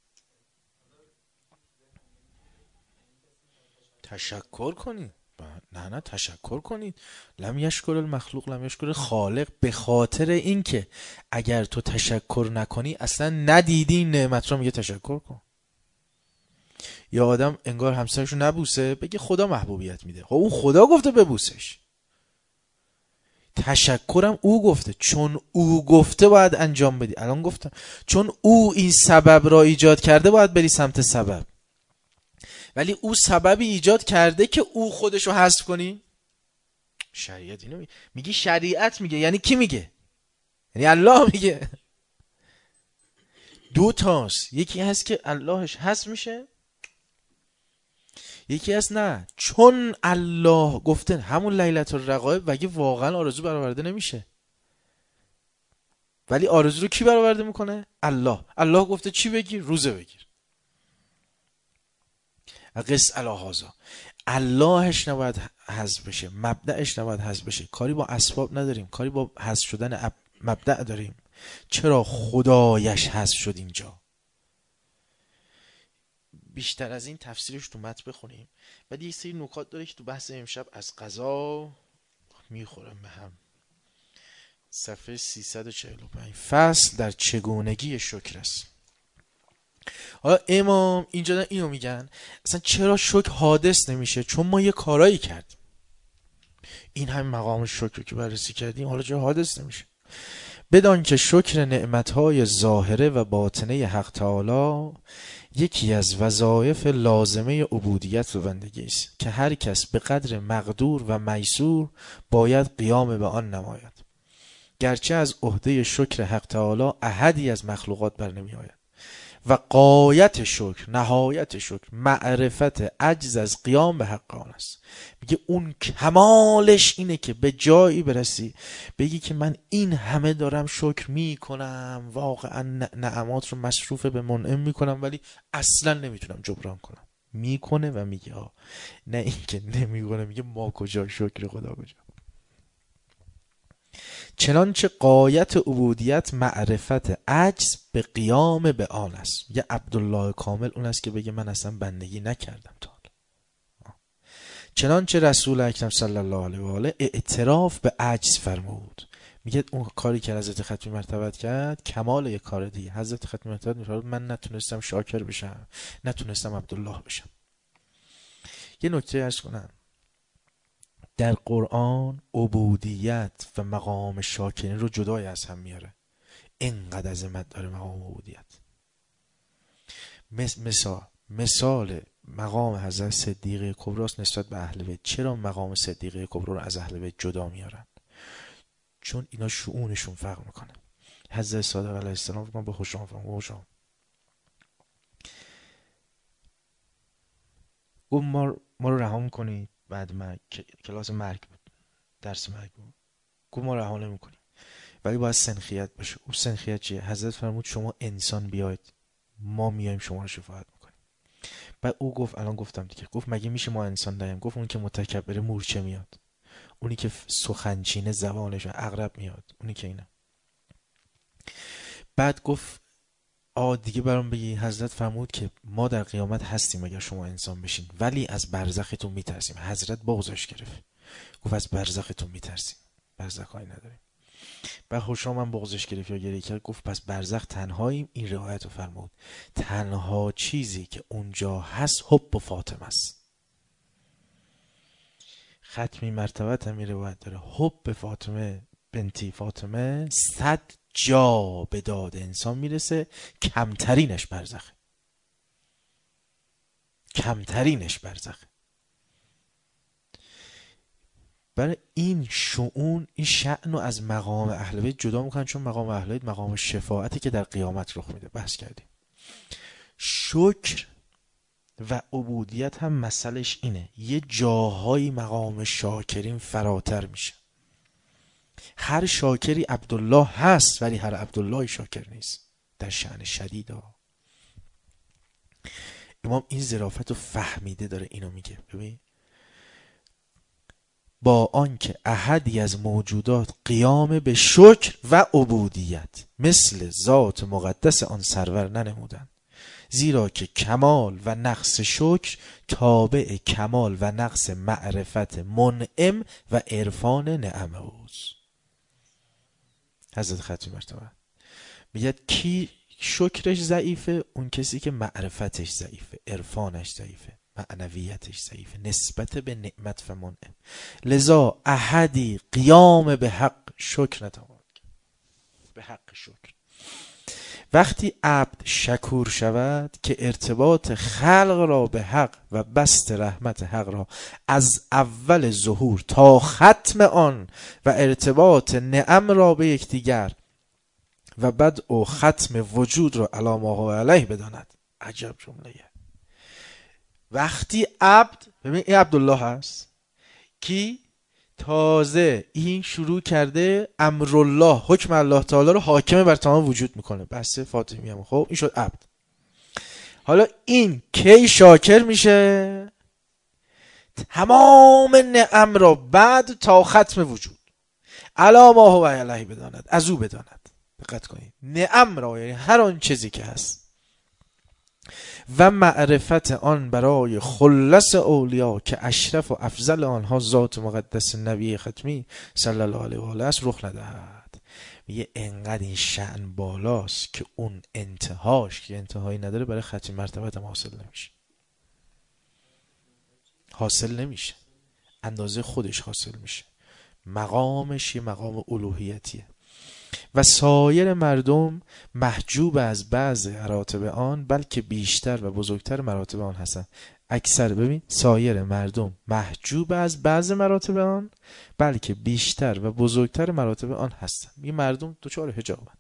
تشکر کنید. نه تشکر کنید. لم یشکر المخلوق لم یشکر خالق. به خاطر اینکه اگر تو تشکر نکنی اصلا ندیدی این نعمت رو، میگه تشکر کن. یا آدم انگار همسرشو نبوسه بگه خدا محبوبیت میده. خب اون خدا گفته ببوسش. تشکرم او گفته، چون او گفته باید انجام بدی. الان گفتم چون او این سبب را ایجاد کرده باید بری سمت سبب، ولی او سببی ایجاد کرده که او خودشو حذف کنی. شریعت اینو میگه. شریعت میگه یعنی کی میگه؟ یعنی الله میگه. دو تاست، یکی هست که اللهش حذف میشه، یکی هست نه چون الله گفته. همون لیلة الرغائب وگه واقعا آرزو برآورده نمیشه، ولی آرزو رو کی برآورده میکنه؟ الله. الله گفته چی بگیر؟ روزه بگیر. قص علی هذا. اللهش نباید حذف بشه، مبدأش نباید حذف بشه. کاری با اسباب نداریم، کاری با حذف شدن مبدأ داریم. چرا خدایش حذف شد اینجا؟ بیشتر از این تفسیرش تو متن بخونیم. بعد یه سری نکات داره که تو بحث امشب از قضا میخورم به هم. صفحه 345 فصل در چگونگی شکر است. حالا امام اینجا اینو میگن اصلا چرا شکر حادث نمیشه؟ چون ما یه کارایی کردیم. این هم مقام شکر که بررسی کردیم، حالا چرا حادث نمیشه؟ بدان که شکر نعمتهای ظاهره و باطنه حق تعالی یکی از وظایف لازمه عبودیت و بندگی است که هر کس به قدر مقدور و میسور باید قیام به آن نماید. گرچه از عهده شکر حق تعالی احدی از مخلوقات بر نمی آید و غایت شکر، نهایت شکر، معرفت عجز از قیام به حق آن است. میگه اون کمالش اینه که به جایی برسی بگی که من این همه دارم شکر میکنم، واقعا نعمات رو مصروف به منعم میکنم، ولی اصلا نمیتونم جبران کنم. میکنه و میگه نه اینکه نمیکنه، میگه ما کجا، شکر خدا کجا. چنانچه غایت عبودیت معرفت عجز به قیام به آن است. یه عبدالله کامل اون است که بگه من اصلا بندگی نکردم تا حالا. چنانچه رسول اکرم صلی الله علیه و آله اعتراف به عجز فرمود. میگه اون کاری که حضرت ختمی مرتبط کرد کمال یک کار دیگه. حضرت ختمی مرتبط میفرمود من نتونستم شاکر بشم، نتونستم عبدالله بشم. یه نکته عرض کنم، در قرآن عبودیت و مقام شاکرین رو جدای از هم میاره. اینقدر عظمت داره مقام عبودیت. مثال مقام حضرت صدیقه کبری است نسبت به اهل بیت. چرا مقام صدیقه کبری رو از اهل بیت جدا میارن؟ چون اینا شؤونشون فرق میکنه. حضرت صادق علیه السلام فکر کنم به هشام گفت ما رو رها کنید بعد مرگ. کلاس مرگ بود، درس مرگ بود. گفت ما رها نمی‌کنیم ولی باید سنخیت باشه. اون سنخیت چیه؟ حضرت فرمود شما انسان بیاید، ما میایم شما رو شفاعت میکنیم. و او گفت، الان گفتم دیگه، گفت مگه میشه ما انسان نیم؟ گفت اون که متکبر مورچه میاد، اونی که سخنچینه زبانش عقرب میاد، اونی که اینه. بعد گفت دیگه برام بگی. حضرت فرمود که ما در قیامت هستیم اگر شما انسان بشین، ولی از برزختون میترسیم. حضرت بغضش گرفت، گفت از برزختون میترسیم، برزخایی نداریم. بعد خوشا من بغضش گرفت یا گریه کرد، گفت پس برزخ تنهاییم. این روایت رو فرمود تنها چیزی که اونجا هست حب و فاطمه است. ختمی مرتبت هم این روایت داره، حب فاطمه بنتی فاطمه 100 جا به داد انسان میرسه، کمترینش برزخه، کمترینش برزخه. برای این شؤون، این شأن رو از مقام اهل بیت جدا میکنن، چون مقام اهل بیت مقام شفاعتی که در قیامت رخ میده، بحث کردیم. شکر و عبودیت هم مسئلهش اینه، یه جاهایی مقام شاکرین فراتر میشه. هر شاکری عبدالله هست، ولی هر عبدالله شاکر نیست، در شأن شدید ها. امام این ظرافت رو فهمیده داره اینو میگه. ببین با آنکه احدی از موجودات قیام به شکر و عبودیت مثل ذات مقدس آن سرور ننمودند، زیرا که کمال و نقص شکر تابع کمال و نقص معرفت منعم و عرفان نعمه اوست. حضرت ختمی مرتبه میگه کی شکرش ضعیفه؟ اون کسی که معرفتش ضعیفه، عرفانش ضعیفه، معنویتش ضعیفه نسبت به نعمت و منعم. لذا احدی قیام به حق شکر نتواند، به حق شکر. وقتی عبد شکور شود که ارتباط خلق را به حق و بسط رحمت حق را از اول ظهور تا ختم آن و ارتباط نعم را به یکدیگر و بعد او ختم وجود را علی ما هو علیه بداند. عجب جمله. وقتی عبد، ببین این عبدالله هست کی تازه این شروع کرده امرالله، حکم الله تعالی رو حاکم بر تمام وجود میکنه، بحث فاطمی هم. خب این شد عبد. حالا این کی شاکر میشه؟ تمام نعم را بعد تا ختم وجود علی ما هو علیه بداند، از او بداند. دقت کنید، نعم را یعنی هر آن چیزی که هست و معرفت آن برای خلص اولیا که اشرف و افضل آنها ذات مقدس نبی ختمی صلی الله علیه و آله است رخ ندهد. میگه انقدر این شأن بالاست که اون انتهاش که انتهایی نداره برای ختم مرتبت هم حاصل نمیشه، اندازه خودش حاصل میشه. مقامش یه مقام الوهیتیه و سایر مردم محجوب از بعض مراتب آن بلکه بیشتر و بزرگتر مراتب آن هستند. اکثر ببین سایر مردم محجوب از بعض مراتب آن بلکه بیشتر و بزرگتر مراتب آن هستند. این مردم دچار حجابند.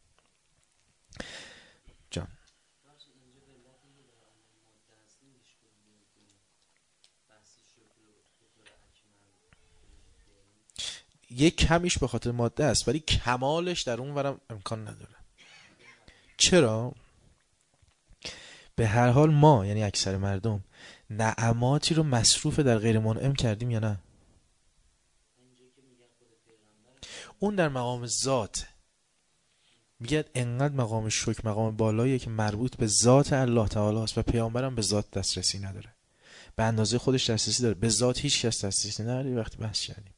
جان یک کمیش به خاطر ماده است، ولی کمالش در اون ورم امکان نداره. چرا؟ به هر حال ما یعنی اکثر مردم نعماتی رو مصروف در غیر منعم کردیم یا نه؟ اون در مقام ذات میگه انقدر مقام شکر مقام بالاییه که مربوط به ذات الله تعالی است و پیامبرم به ذات دسترسی نداره، به اندازه خودش دسترسی داره، به ذات هیچ کس دسترسی نداره. وقتی بحث کردیم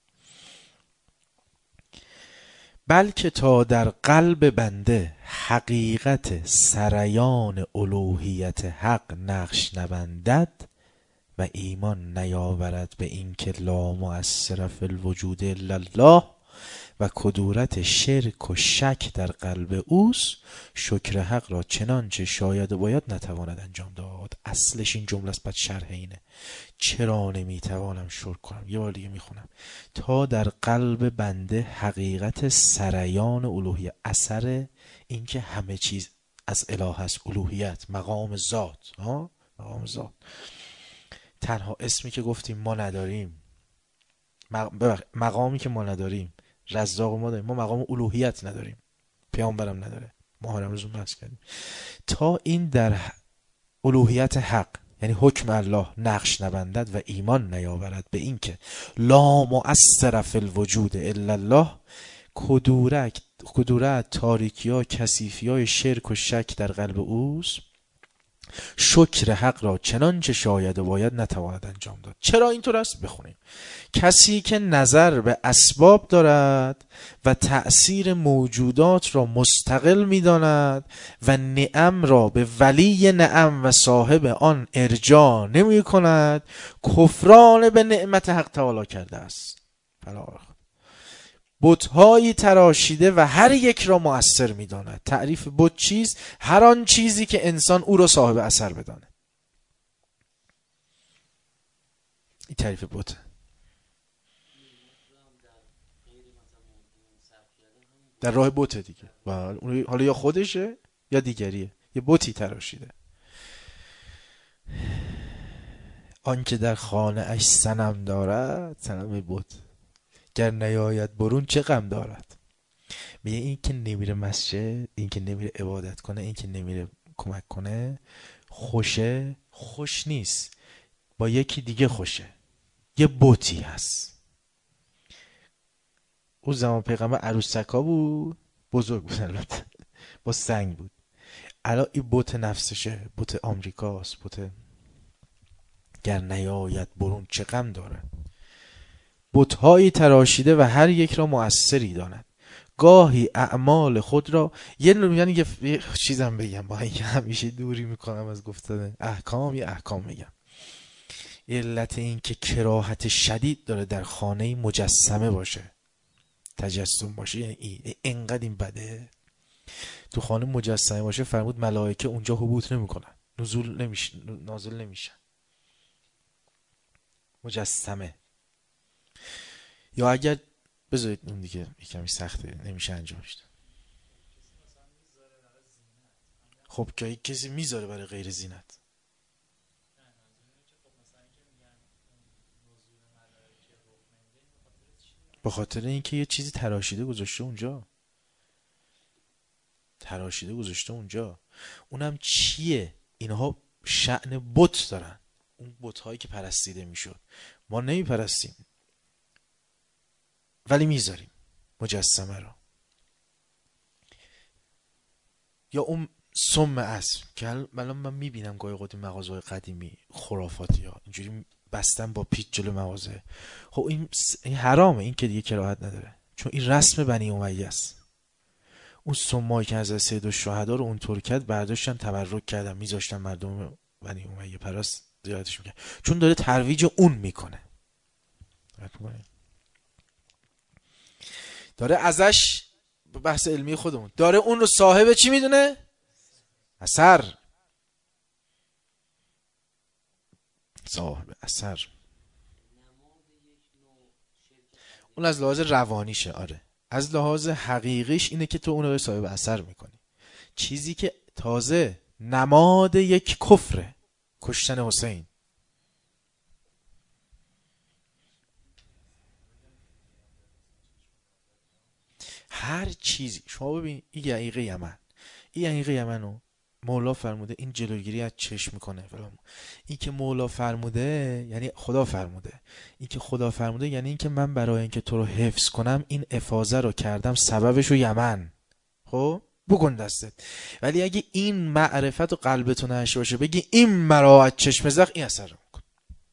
بلکه تا در قلب بنده حقیقت سریان الوهیت حق نقش نبندد و ایمان نیاورد به این که لا مؤثر فی الوجود الا الله و کدورت شرک و شک در قلب اوست، شکر حق را چنانچه شاید و باید نتواند انجام داد. اصلش این جمله است، بعد شرح اینه چرا نمیتوانم شکر کنم. یه بار دیگه میخونم. تا در قلب بنده حقیقت سریان الوهیت، اثر این که همه چیز از اله است، الوهیت، مقام ذات. مقام ذات تنها اسمی که گفتیم ما نداریم، مقامی که ما نداریم، رزاق ما داریم، ما مقام الوهیت نداریم، پیامبرم نداره، ما هر روز بحث کردیم. تا این در الوهیت حق یعنی حکم الله نقش نبندد و ایمان نیاورد به این که لا مؤثر فی الوجود الا الله، کدورت تاریکی ها کثیفی های شرک و شک در قلب اوست، شکر حق را چنانچه شاید و باید نتواند انجام داد. چرا اینطور است؟ بخونیم. کسی که نظر به اسباب دارد و تأثیر موجودات را مستقل می‌داند و نعم را به ولی نعم و صاحب آن ارجاع نمی‌کند، کفران به نعمت حق تعالی کرده است. بت‌هایی تراشیده و هر یک را مؤثر می‌داند. تعریف بت چیست؟ هر آن چیزی که انسان او را صاحب اثر بدانه. این تعریف بت. در راه بت دیگه. حالا یا خودشه یا دیگریه. یه بتی تراشیده. آن که در خانه اش صنم دارد، صنم بت، گر نیاید برون چه غم دارد. میگه این که نمیره مسجد، این که نمیره عبادت کنه، این که نمیره کمک کنه، خوشه؟ خوش نیست، با یکی دیگه خوشه. یه بتی هست. اون زمان پیغمبر عروسکا بود، بزرگ بود البته، با سنگ بود. الان این بت نفسشه، بت آمریکاست، بت گر نیاید برون چه غم دارد. بت‌هایی تراشیده و هر یک را مؤثری داند. گاهی اعمال خود را یه چیزم بگم، با اینکه همیشه دوری میکنم از گفتن احکام، یه احکام میگم. علت این که کراهت شدید داره در خانه مجسمه باشه، تجسم باشه، یعنی اینقدر این بده. تو خانه مجسمه باشه فرمود ملائکه اونجا هبوط نمیکنن، نازل نمیشن. مجسمه. یا اگر بذارید اون دیگه یکمی سخته، نمیشه انجامش داد. خب که کسی میذاره برای غیر زینت. به خاطر اینکه یه چیزی تراشیده گذاشته اونجا. اونم چیه؟ اینها شأن بت دارن. اون بت هایی که پرستیده میشد، ما نمیپرستیم ولی میذاریم مجسمه رو. یا اون سم اسب که الان من میبینم گاهی اوقات مغازه‌های قدیمی خرافاتی ها اینجوری بستن با پیچ جلو مغازه. خب این حرامه، این که دیگه کراهت نداره، چون این رسم بنی امیه است. اون سمایی که از سید الشهدا رو اونطور کرد، برداشتن تبرک کردن، میذاشتن مردم بنی امیه پرست زیارتش میکنن، چون داره ترویج اون میکنه. داره ازش بحث علمی خودمون، داره اون رو صاحب چی میدونه؟ اثر. صاحب اثر. اون از لحاظ روانیشه. آره، از لحاظ حقیقیش اینه که تو اون رو صاحب اثر میکنی. چیزی که تازه نماد یک کفره، کشتن حسین. هر چیزی شما ببین، این یقیقه یمن مولا فرموده این جلوگیری از چشم میکنه. این که مولا فرموده یعنی خدا فرموده. این که خدا فرموده یعنی این که من برای اینکه تو رو حفظ کنم این افاضه رو کردم، سببش رو یمن. خب بکن دستت. ولی اگه این معرفت و قلبتون نشه باشه، بگی این مرا از چشم زخ، این اثر رو میکن.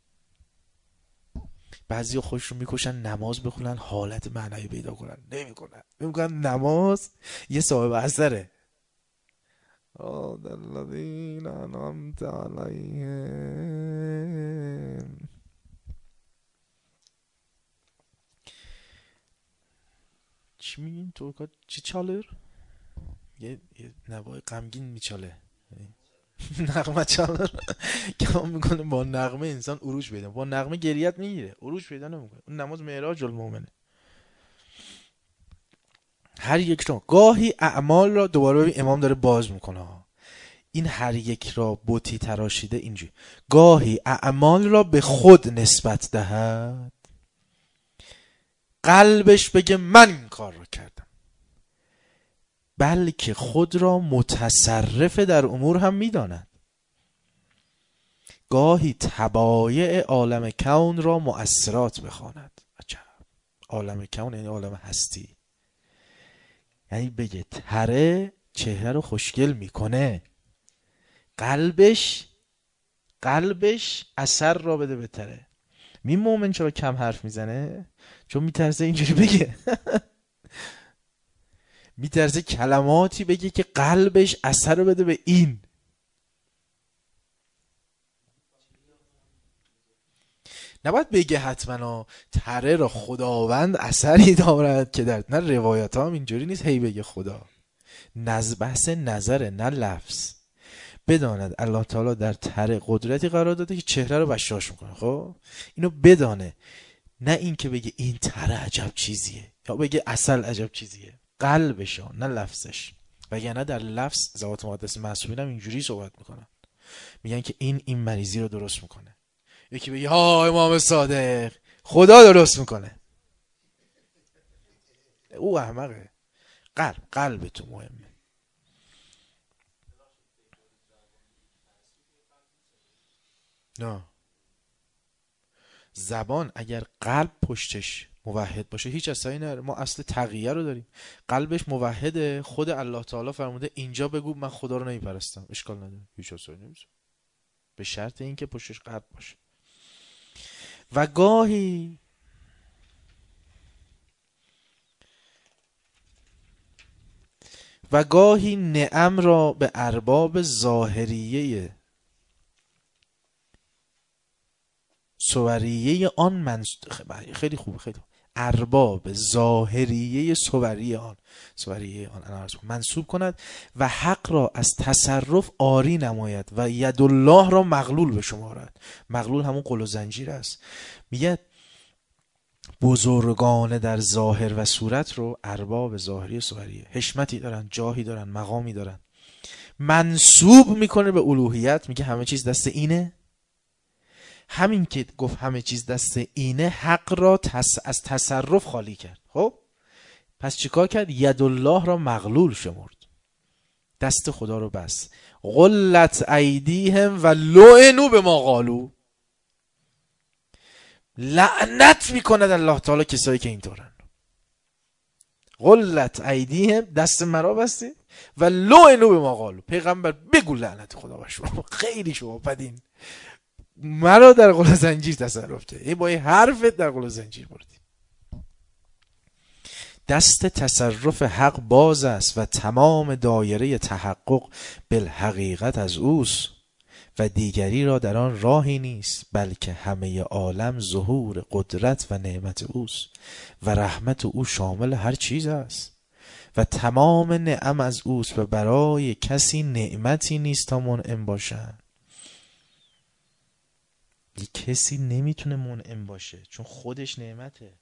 بعضی خوش رو میکشن نماز بخونن حالت معنایی پیدا کنن، نمیکنن. نماز یه صاحب اثره. الذین انعمت علیهم. چی میگین تو؟ چی چالر؟ یه نوای غمگین میچاله. نغمه چالر کام میکنه. با نغمه انسان عروج پیدا، با نغمه گریت میگیره، عروج پیدا نمیکنه. اون نماز معراج المومنه. هر یک را گاهی اعمال را دوباره ببین امام داره باز میکنه. این هر یک را بتی تراشیده اینجوری. گاهی اعمال را به خود نسبت دهد، قلبش بگه من این کار رو کردم، بلکه خود را متصرف در امور هم میداند. گاهی طبایع عالم کون را مؤثرات بخواند. عجب. عالم کون یعنی عالم هستی، یعنی بگه تره چهره رو خوشگل میکنه، قلبش اثر را بده به تره. می مومن چرا کم حرف میزنه؟ چون میترسه اینجوری بگه میترسه کلماتی بگه که قلبش اثر رو بده به این. نباید بگه حتما تره را خداوند اثری دارد که در، نه روایت ها هم اینجوری نیست هی بگه خدا، بحث نظره نه لفظ. بداند الله تعالی در تره قدرتی قرار داده که چهره رو بشاش میکنه. خب اینو بدانه، نه این که بگه این تره عجب چیزیه یا بگه اصل عجب چیزیه، قلبشو نه لفظش. وگرنه در لفظ ذوات مقدس معصومین هم اینجوری صحبت میکنن، میگن که این مریضی رو درست میکنه. یکی بگه ها امام صادق خدا درست میکنه، او احمقه. قلب تو مهمه. نه، زبان اگر قلب پشتش موحد باشه هیچ اثری نداره. ما اصل تقیه رو داریم، قلبش موحده، خود الله تعالی فرموده اینجا بگو من خدا رو نمیپرستم، اشکال نداره، هیچ اثری نمیشه، به شرط اینکه پشتش قلب باشه. و گاهی نعم را به ارباب ظاهریه صوریه آن خیلی خوب، خیلی خوب. ارباب ظاهریه صوریه آن منصوب کند و حق را از تصرف آری نماید و ید الله را مغلول بشمارد. مغلول همون قل و زنجیر است. میگه بزرگان در ظاهر و صورت رو ارباب ظاهری صوریه، حشمتی دارن، جاهی دارن، مقامی دارن، منصوب میکنه به الوهیت. میگه همه چیز دست اینه. همین که گفت همه چیز دست اینه، حق را از تصرف خالی کرد. خب پس چیکار کرد؟ ید الله را مغلول شمرد، دست خدا رو بس. غلت ایدیهم و لعنوا بما قالوا، لعنت میکند الله تعالی کسایی که اینطورن. غلت ایدیهم، دست مرا بسته، و لعنوا بما قالوا، پیغمبر بگو لعنت خدا بر شما، خیلی شما بدین، مرا در قل زنجیر تصرف کرد. این با این حرفت در قل زنجیر بردی. دست تصرف حق باز است و تمام دایره تحقق بالحقیقت از اوست و دیگری را در آن راهی نیست، بلکه همه عالم ظهور قدرت و نعمت اوست و رحمت او شامل هر چیز است و تمام نعم از اوست و برای کسی نعمتی نیست تا منعم باشند. کسی نمیتونه منعم باشه چون خودش نعمته.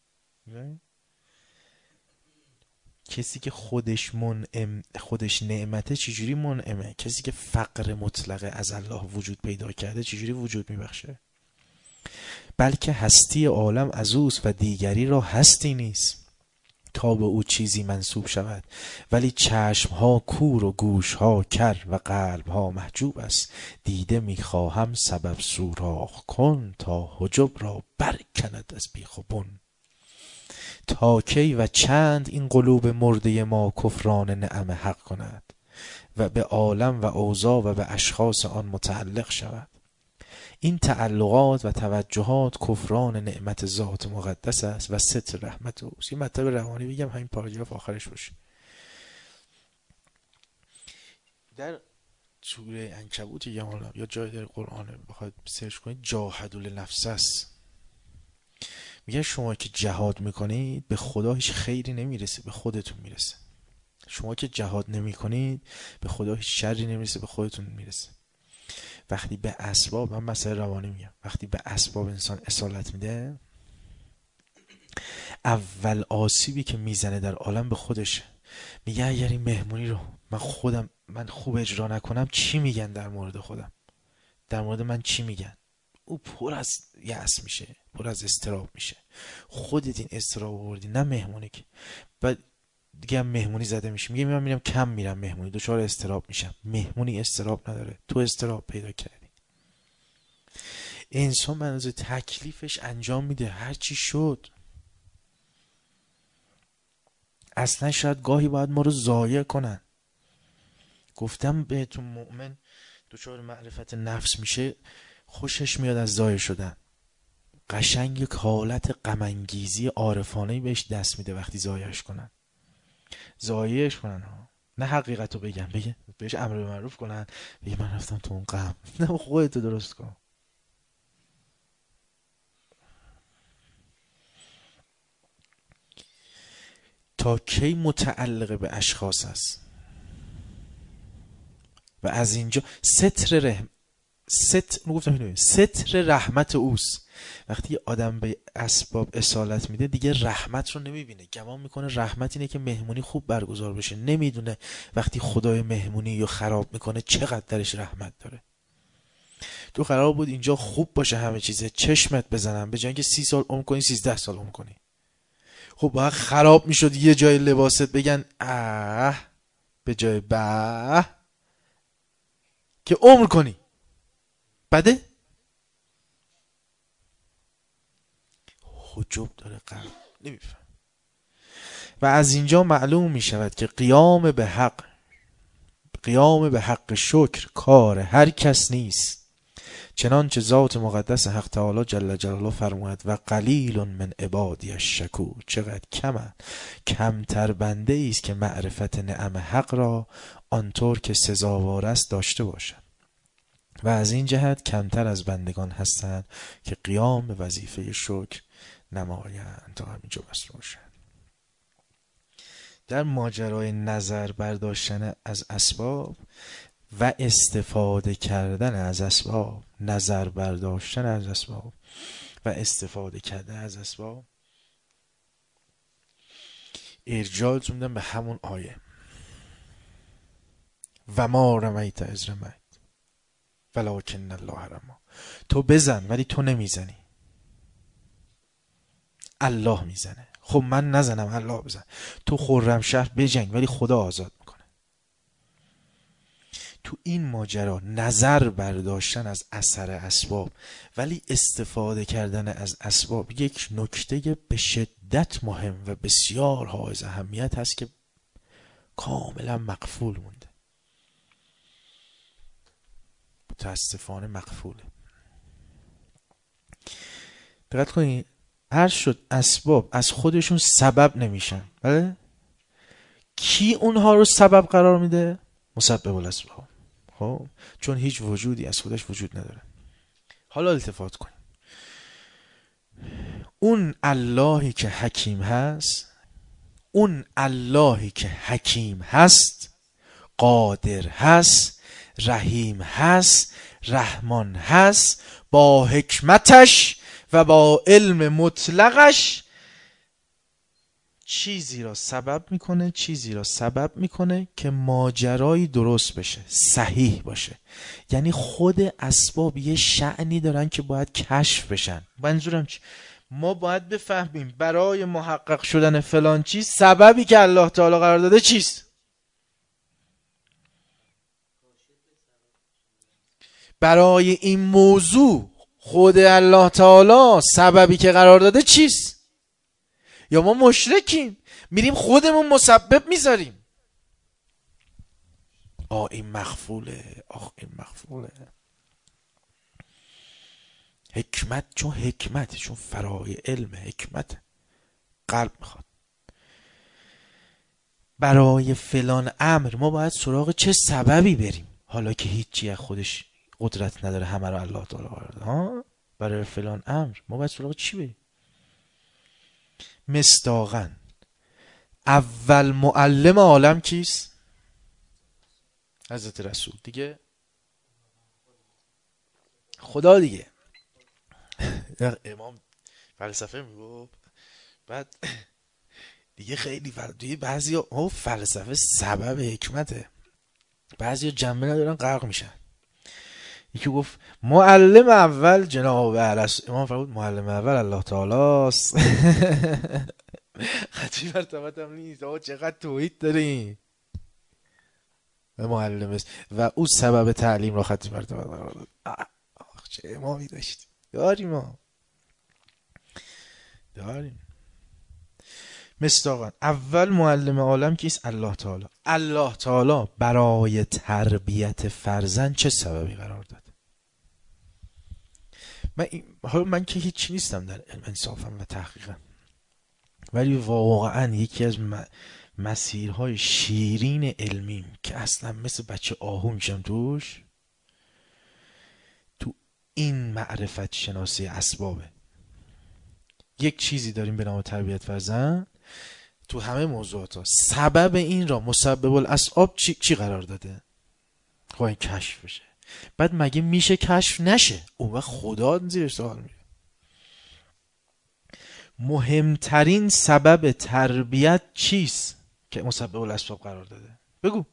کسی که خودش نعمته چجوری منعمه؟ کسی که فقر مطلقه از الله وجود پیدا کرده چجوری وجود میبخشه؟ بلکه هستی عالم از اوست و دیگری را هستی نیست تا به او چیزی منسوب شود، ولی چشمها کور و گوشها کر و قلبها محجوب است. دیده میخواهم سبب سوراخ کن تا حجب را برکند از بیخ و بن. تا کی و چند این قلوب مرده ما کفران نعم حق کند و به عالم و اوضاع و به اشخاص آن متعلق شود. این تعلقات و توجهات کفران نعمت ذات مقدس است و ستر رحمت اوست. این مطلب روانی بگم همین پاراگراف آخرش باشه. در سوره عنکبوت یا جای در قرآن بخواید سرچ کنید جاهدوا لنفسه است. میگه شما که جهاد میکنید به خدا هیچ خیری نمیرسه، به خودتون میرسه. شما که جهاد نمیکنید به خدا هیچ شری نمیرسه، به خودتون میرسه. وقتی به اسباب، من مسئله روانی میگم، وقتی به اسباب انسان اصالت میده، اول آسیبی که میزنه در عالم به خودشه. میگه اگر این مهمونی رو من خوب اجرا نکنم چی میگن در مورد خودم، در مورد من چی میگن؟ او پر از یأس میشه، پر از اضطراب میشه. خودت این اضطراب آوردی، نه مهمونی که. بعد دیگه هم مهمونی زده میشه، میگه من میرم کم میرم مهمونی، دچار اضطراب میشم. مهمونی اضطراب نداره، تو اضطراب پیدا کردی. انسان به اندازه تکلیفش انجام میده هر چی شد. اصلا شاید گاهی باید ما رو ضایع کنن. گفتم بهتون مؤمن دچار معرفت نفس میشه خوشش میاد از ضایع شدن. قشنگ یک حالت غم‌انگیزی عارفانه‌ای بهش دست میده وقتی ضایعش کنن. ضایعش کنن ها، نه حقیقتو بگن، بگه بهش امر به معروف کنن، بگه من رفتم تو اون غم. نه خودتو درست کن. تا کی متعلق به اشخاص است و از اینجا ستر رحمت اوست. وقتی آدم به اسباب اصالت میده دیگه رحمت رو نمیبینه، گمان میکنه رحمت اینه که مهمونی خوب برگزار بشه، نمیدونه وقتی خدای مهمونی رو خراب میکنه چقدر درش رحمت داره. تو قرار بود اینجا خوب باشه همه چیزه، چشمت بزنم به جای اینکه 30 سال عمر کنی 13 سال عمر کنی. خب باید خراب میشد یه جای لباست بگن به جای که عمر کنی. بده حجب داره قلب نمیفهم. و از اینجا معلوم می شود که قیام به حق شکر کار هر کس نیست، چنانچه ذات مقدس حق تعالی جل جلاله فرمود و قلیل من عبادی الشکور. چقدر کمتر بنده است که معرفت نعم حق را آنطور که سزاوار است داشته باشد و از این جهت کمتر از بندگان هستند که قیام به وظیفه شکر نمایند. تا همینجا بس روشن. در ماجرای نظر برداشتن از اسباب و استفاده کردن از اسباب، نظر برداشتن از اسباب و استفاده کردن از اسباب، ارجاعتون میدم به همون آیه و ما رمیت اذ رمیت ولکن الله رمی. تو بزن ولی تو نمیزنی، الله میزنه. خب من نزنم الله بزن. تو خرمشهر بجنگ ولی خدا آزاد میکنه. تو این ماجرا نظر برداشتن از اثر اسباب ولی استفاده کردن از اسباب یک نکته به شدت مهم و بسیار حائز اهمیت هست که کاملا مغفول مونده، متاسفانه مغفوله. دقت کنید هر شد اسباب از خودشون سبب نمیشن، بله؟ کی اونها رو سبب قرار میده؟ مسبب الاسباب. خب چون هیچ وجودی از خودش وجود نداره. حالا التفات کنید، اون اللهی که حکیم هست، قادر هست، رحیم هست، رحمان هست، با حکمتش و با علم مطلقش چیزی را سبب میکنه که ماجرایی درست بشه، صحیح باشه. یعنی خود اسباب یه شأنی دارن که باید کشف بشن. منظورم چی؟ ما باید بفهمیم برای محقق شدن فلان چیز سببی که الله تعالی قرار داده چیست. برای این موضوع خود الله تعالی سببی که قرار داده چیست؟ یا ما مشرکیم میریم خودمون مسبب میذاریم. این مغفوله. حکمت چون فرای علم حکمت قلب میخواد. برای فلان امر ما باید سراغ چه سببی بریم، حالا که هیچی از خودش قدرت نداره، همه رو الله تعالی قرار داده. برای فلان امر ما باید سراغ چی بریم؟ مصداقاً اول معلم عالم کیست؟ حضرت رسول دیگه، خدا دیگه. امام فلسفه میگفت، بعد دیگه خیلی دیگه بعضی ها فلسفه سبب حکمته، بعضی ها جنبه ندارن غرق میشن. یکی گفت معلم اول جناب امام فرمود معلم اول الله تعالی است. خطی مرتبت هم نیست. چقدر توحید داریم و معلم است و او سبب تعلیم را خطی مرتبت قرار داد. چه امامی داشت. داریم. مصداقاً اول معلم عالم کیست؟ الله تعالی. الله تعالی برای تربیت فرزند چه سببی قرار داد؟ من که هیچی نیستم در علم انصافا و تحقیقا، ولی واقعا یکی از مسیرهای شیرین علمیم که اصلا مثل بچه آهو میشم توش، تو این معرفت شناسی اسبابه. یک چیزی داریم به نام تربیت فرزند، تو همه موضوعات ها سبب این را مسبب الاسباب چی قرار داده؟ خب این کشف بشه. بعد مگه میشه کشف نشه؟ اون وقت خدا زیرش سوال میره. مهمترین سبب تربیت چیست که مسبب الاسباب قرار داده؟ بگو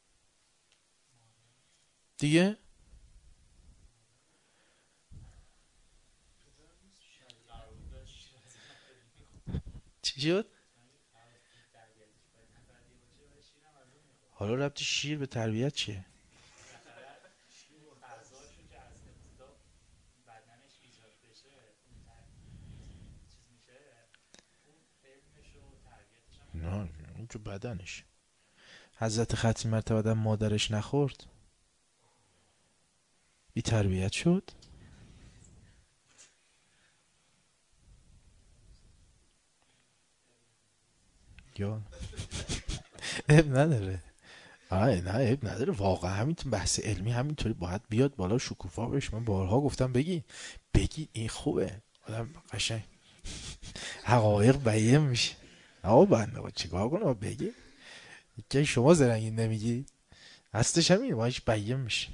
دیگه. چی شد؟ حالا ربط شیر به تربیت چیه؟ نه اون تو بدنش. حضرت ختمی مرتبه مادرش نخورد، بی تربیت شد. یا اب نداره. نه اب نداره. واقعا همین بحث علمی همینطوری باید بیاد بالا، شکوفا بشه. من بارها گفتم بگی این خوبه، آدم قشنگ حقایق بیان میشه. آقا بنده چیکار کنم بگی که شما زرنگین نمیگی؟ هستش همین باش بیان میشه.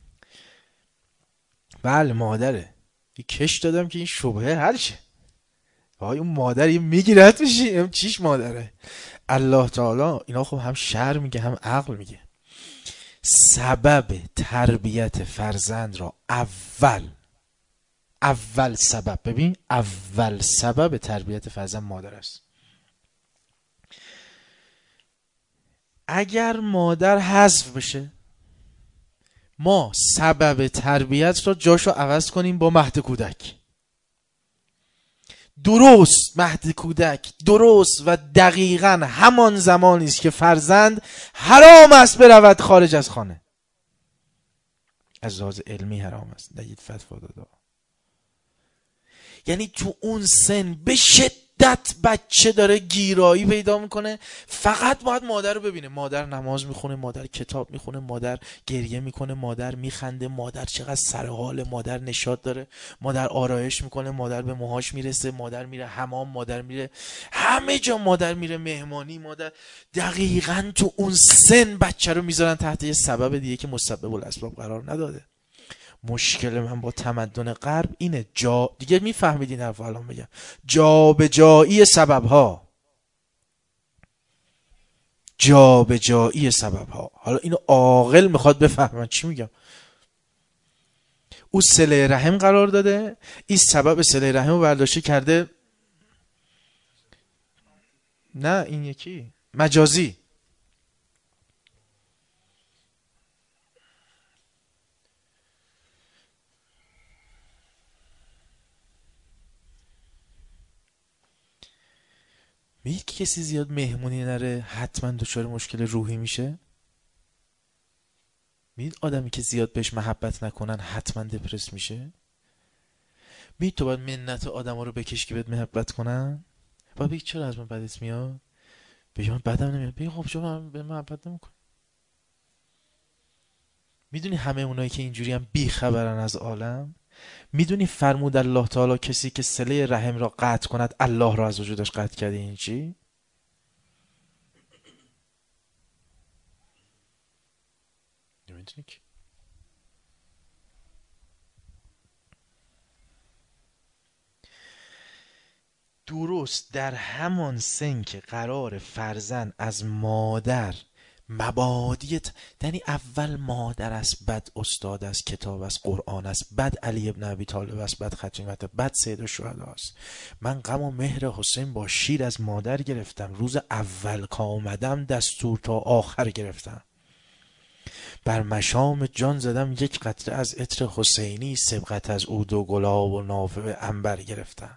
بله مادره. یه کش دادم که این شبهه حل شه. وای اون مادر یه میگیرد میشه چیش مادره؟ الله تعالی. اینا خب هم شرع میگه هم عقل میگه. سبب تربیت فرزند را اول سبب، ببین اول سبب تربیت فرزند مادر است. اگر مادر حذف بشه، ما سبب تربیت را جاشو عوض کنیم با مهد کودک. درست مهد کودک درست و دقیقاً همان زمانی است که فرزند حرام است برود خارج از خانه. از لحاظ علمی حرام است. نگید فتوا داده. یعنی تو اون سن به شدت بچه داره گیرایی پیدا میکنه، فقط باید مادر رو ببینه. مادر نماز میخونه، مادر کتاب میخونه، مادر گریه میکنه، مادر میخنده، مادر چقدر سرحال، مادر نشاط داره، مادر آرایش میکنه، مادر به موهاش میرسه، مادر میره حمام، مادر میره همه جا، مادر میره مهمانی، مادر. دقیقاً تو اون سن بچه رو میذارن تحت یه سبب دیگه که مسبب الاسباب قرار نداده. مشکل من با تمدن غرب اینه، دیگه میفهمید این حرف الان بگم، جابجایی سبب‌ها. حالا اینو عاقل میخواد بفهمن چی میگم. او صله رحم قرار داده، این سبب صله رحم رو برداشته کرده. نه این یکی مجازی. میگه کسی زیاد مهمونی نره حتما دچار مشکل روحی میشه. میگه آدمی که زیاد بهش محبت نکنن حتما دپرس میشه. میگه تو باید منت آدما رو بکش که بهت محبت کنن. باید بگی چرا از من بدت میاد؟ بگی من بدم نمیاد. بگی خب چرا من به محبت نمیکنی؟ میدونی همه اونایی که اینجوری هم بی خبرن از عالم، میدونی فرمود الله تعالی کسی که صله رحم را قطع کند الله را از وجودش قطع کرده. این چی؟ نمیدونی که درست در همان سن که قرار فرزند از مادر مبادیت، یعنی اول مادر است، بعد استاد است، کتاب است، قرآن است، بعد علی ابن ابی طالب است، بعد ختمیت، بعد سید الشهدا است. من غم و مهر حسین با شیر از مادر گرفتم. روز اول که آمدم دستور تا آخر گرفتم. بر مشام جان زدم یک قطره از عطر حسینی، سبقت از عود و گلاب و نافه عنبر گرفتم.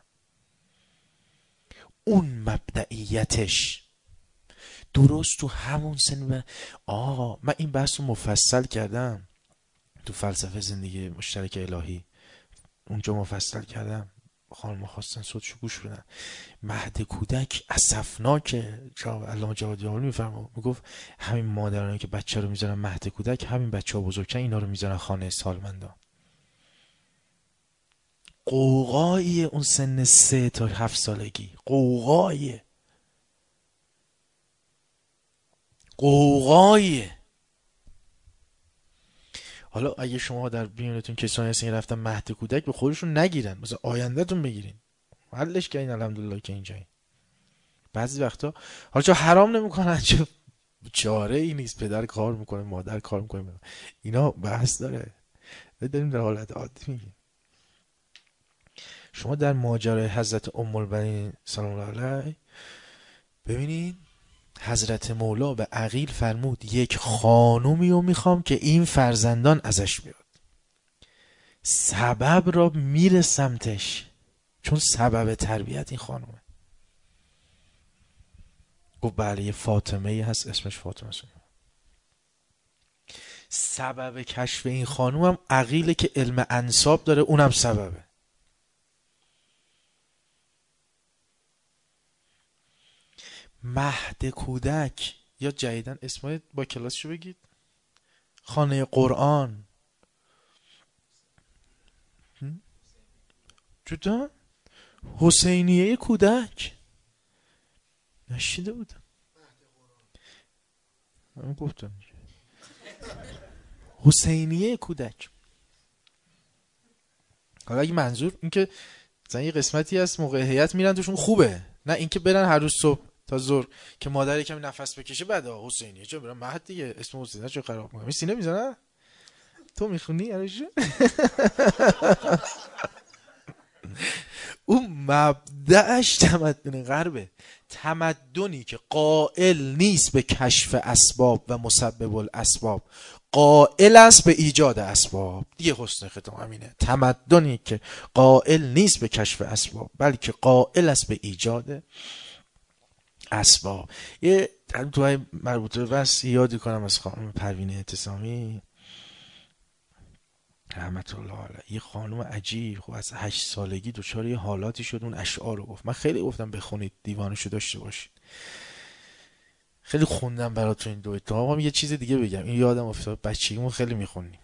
اون مبدئیتش درست تو همون سن من این بحث رو مفصل کردم تو فلسفه زندگی مشترک الهی، اونجا مفصل کردم، خانم خواستن صوتشو گوش بدن. مهد کودک اسفناکه. علامه جوادی عالی میگفت همین مادرانی که بچه رو میذارن مهد کودک، همین بچه ها بزرگترن اینا رو میذارن خانه سالمندان. قوقایی اون سن 3 تا 7 سالگی، قوقایی. حالا اگه شما در بیرونتون کسانی هستین رفتن مهد کودک، به خودشون نگیرن، مثلا آیندهتون بگیرین، حلش کردین الحمدلله که اینجایی. بعضی وقتا حالا چون حرام نمیکنن، چون چاره ای نیست، پدر کار میکنه، مادر کار میکنه، اینا بحث داره، داریم در حالت عادی میگیم. شما در ماجرای حضرت ام البنین سلام الله علیه ببینید، حضرت مولا به عقیل فرمود یک خانومی رو میخوام که این فرزندان ازش بیاد، سبب را میره سمتش، چون سبب تربیت این خانومه. گفت بله یه فاطمه هست اسمش فاطمه است. سبب کشف این خانوم هم عقیله که علم انساب داره، اونم سببه. مهد کودک یا جدیدن اسمای با کلاسشو بگید، خانه قرآن جدا، حسینیه کودک نشیده بودم، من گفتم حسینیه کودک. حالا اگه منظور این که مثلا یه قسمتی هست موقع هیئت میرن توشون خوبه، نه اینکه برن هر روز صبح تا ظهر که مادر یکم نفس بکشه بعد حسینیه چه برن مهد دیگه، اسم حسینیه چه خراب میکنه، سینه میزنه. تو میخونی عروشو؟ اون مبدأش تمدن غربه، تمدنی که قائل نیست به کشف اسباب و مسبب الاسباب، قائل است به ایجاد اسباب. دیگه حسن ختم همینه، تمدنی که قائل نیست به کشف اسباب بلکه قائل است به ایجاد اسباب. یه توی مربوطه بس یادی کنم از خانم پروین اعتصامی رحمت الله علیه، یه خانم عجیب، خب از 8 سالگی دچار یه حالاتی شد، اون اشعار رو گفت. من خیلی گفتم بخونید، دیوانشو داشته باشید، خیلی خوندم براتون این دو تا. یه چیز دیگه بگم، این یادم افتاد بچگیمون خیلی میخونیم.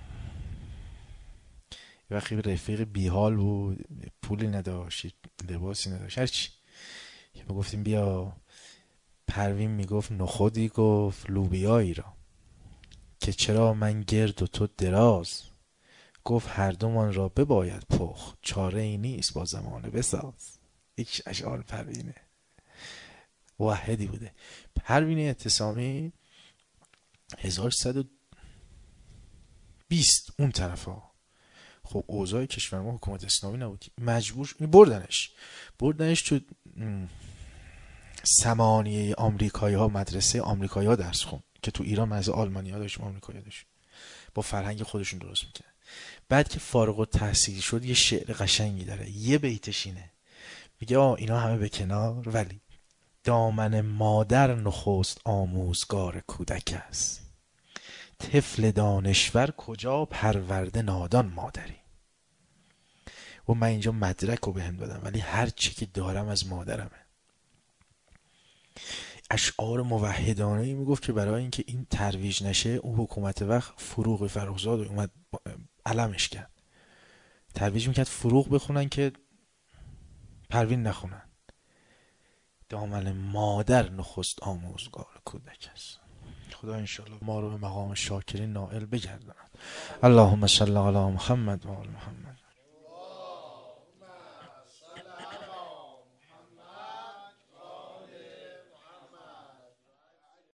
یه وقتی رفیق بیحال بود، پولی نداشت، لباسی نداشت، هرچی، میگفتیم بیا، پروین میگفت نخودی، گفت لوبیایی را که چرا من گرد و تو دراز، گفت هر دومان را بباید پخت، چاره ای نیست با زمانه بساز. یک اشعار پروینه، واحدی بوده. پروین اعتصامی 1120 اون طرفا، خب اوضاع کشور ما حکومت اسلامی نبود، مجبور بردنش تو سمانیه آمریکایی ها، مدرسه آمریکایی ها درس خون که تو ایران مدرسه آلمانی ها داشت، آمریکایی داشت، با فرهنگ خودشون درست میکنه. بعد که فارغ التحصیل شد یه شعر قشنگی داره، یه بیتش اینه، میگه اینا همه به کنار، ولی دامن مادر نخست آموزگار کودک است، طفل دانشور کجا پرورده نادان مادری. و من اینجا مدرک رو بهم دادم، ولی هر چی که دارم از مادرمه. اشعار موحدانه ای میگفت که برای اینکه این ترویج نشه، اون حکومت وقت فروغ فرخزاد اومد علمش کرد، ترویج میکرد فروغ بخونن که پروین نخونن. دامن مادر نخست آموزگار کودک است. خدا انشاءالله ما رو به مقام شاکرین نائل بگرداند. اللهم صل علی محمد و آل محمد.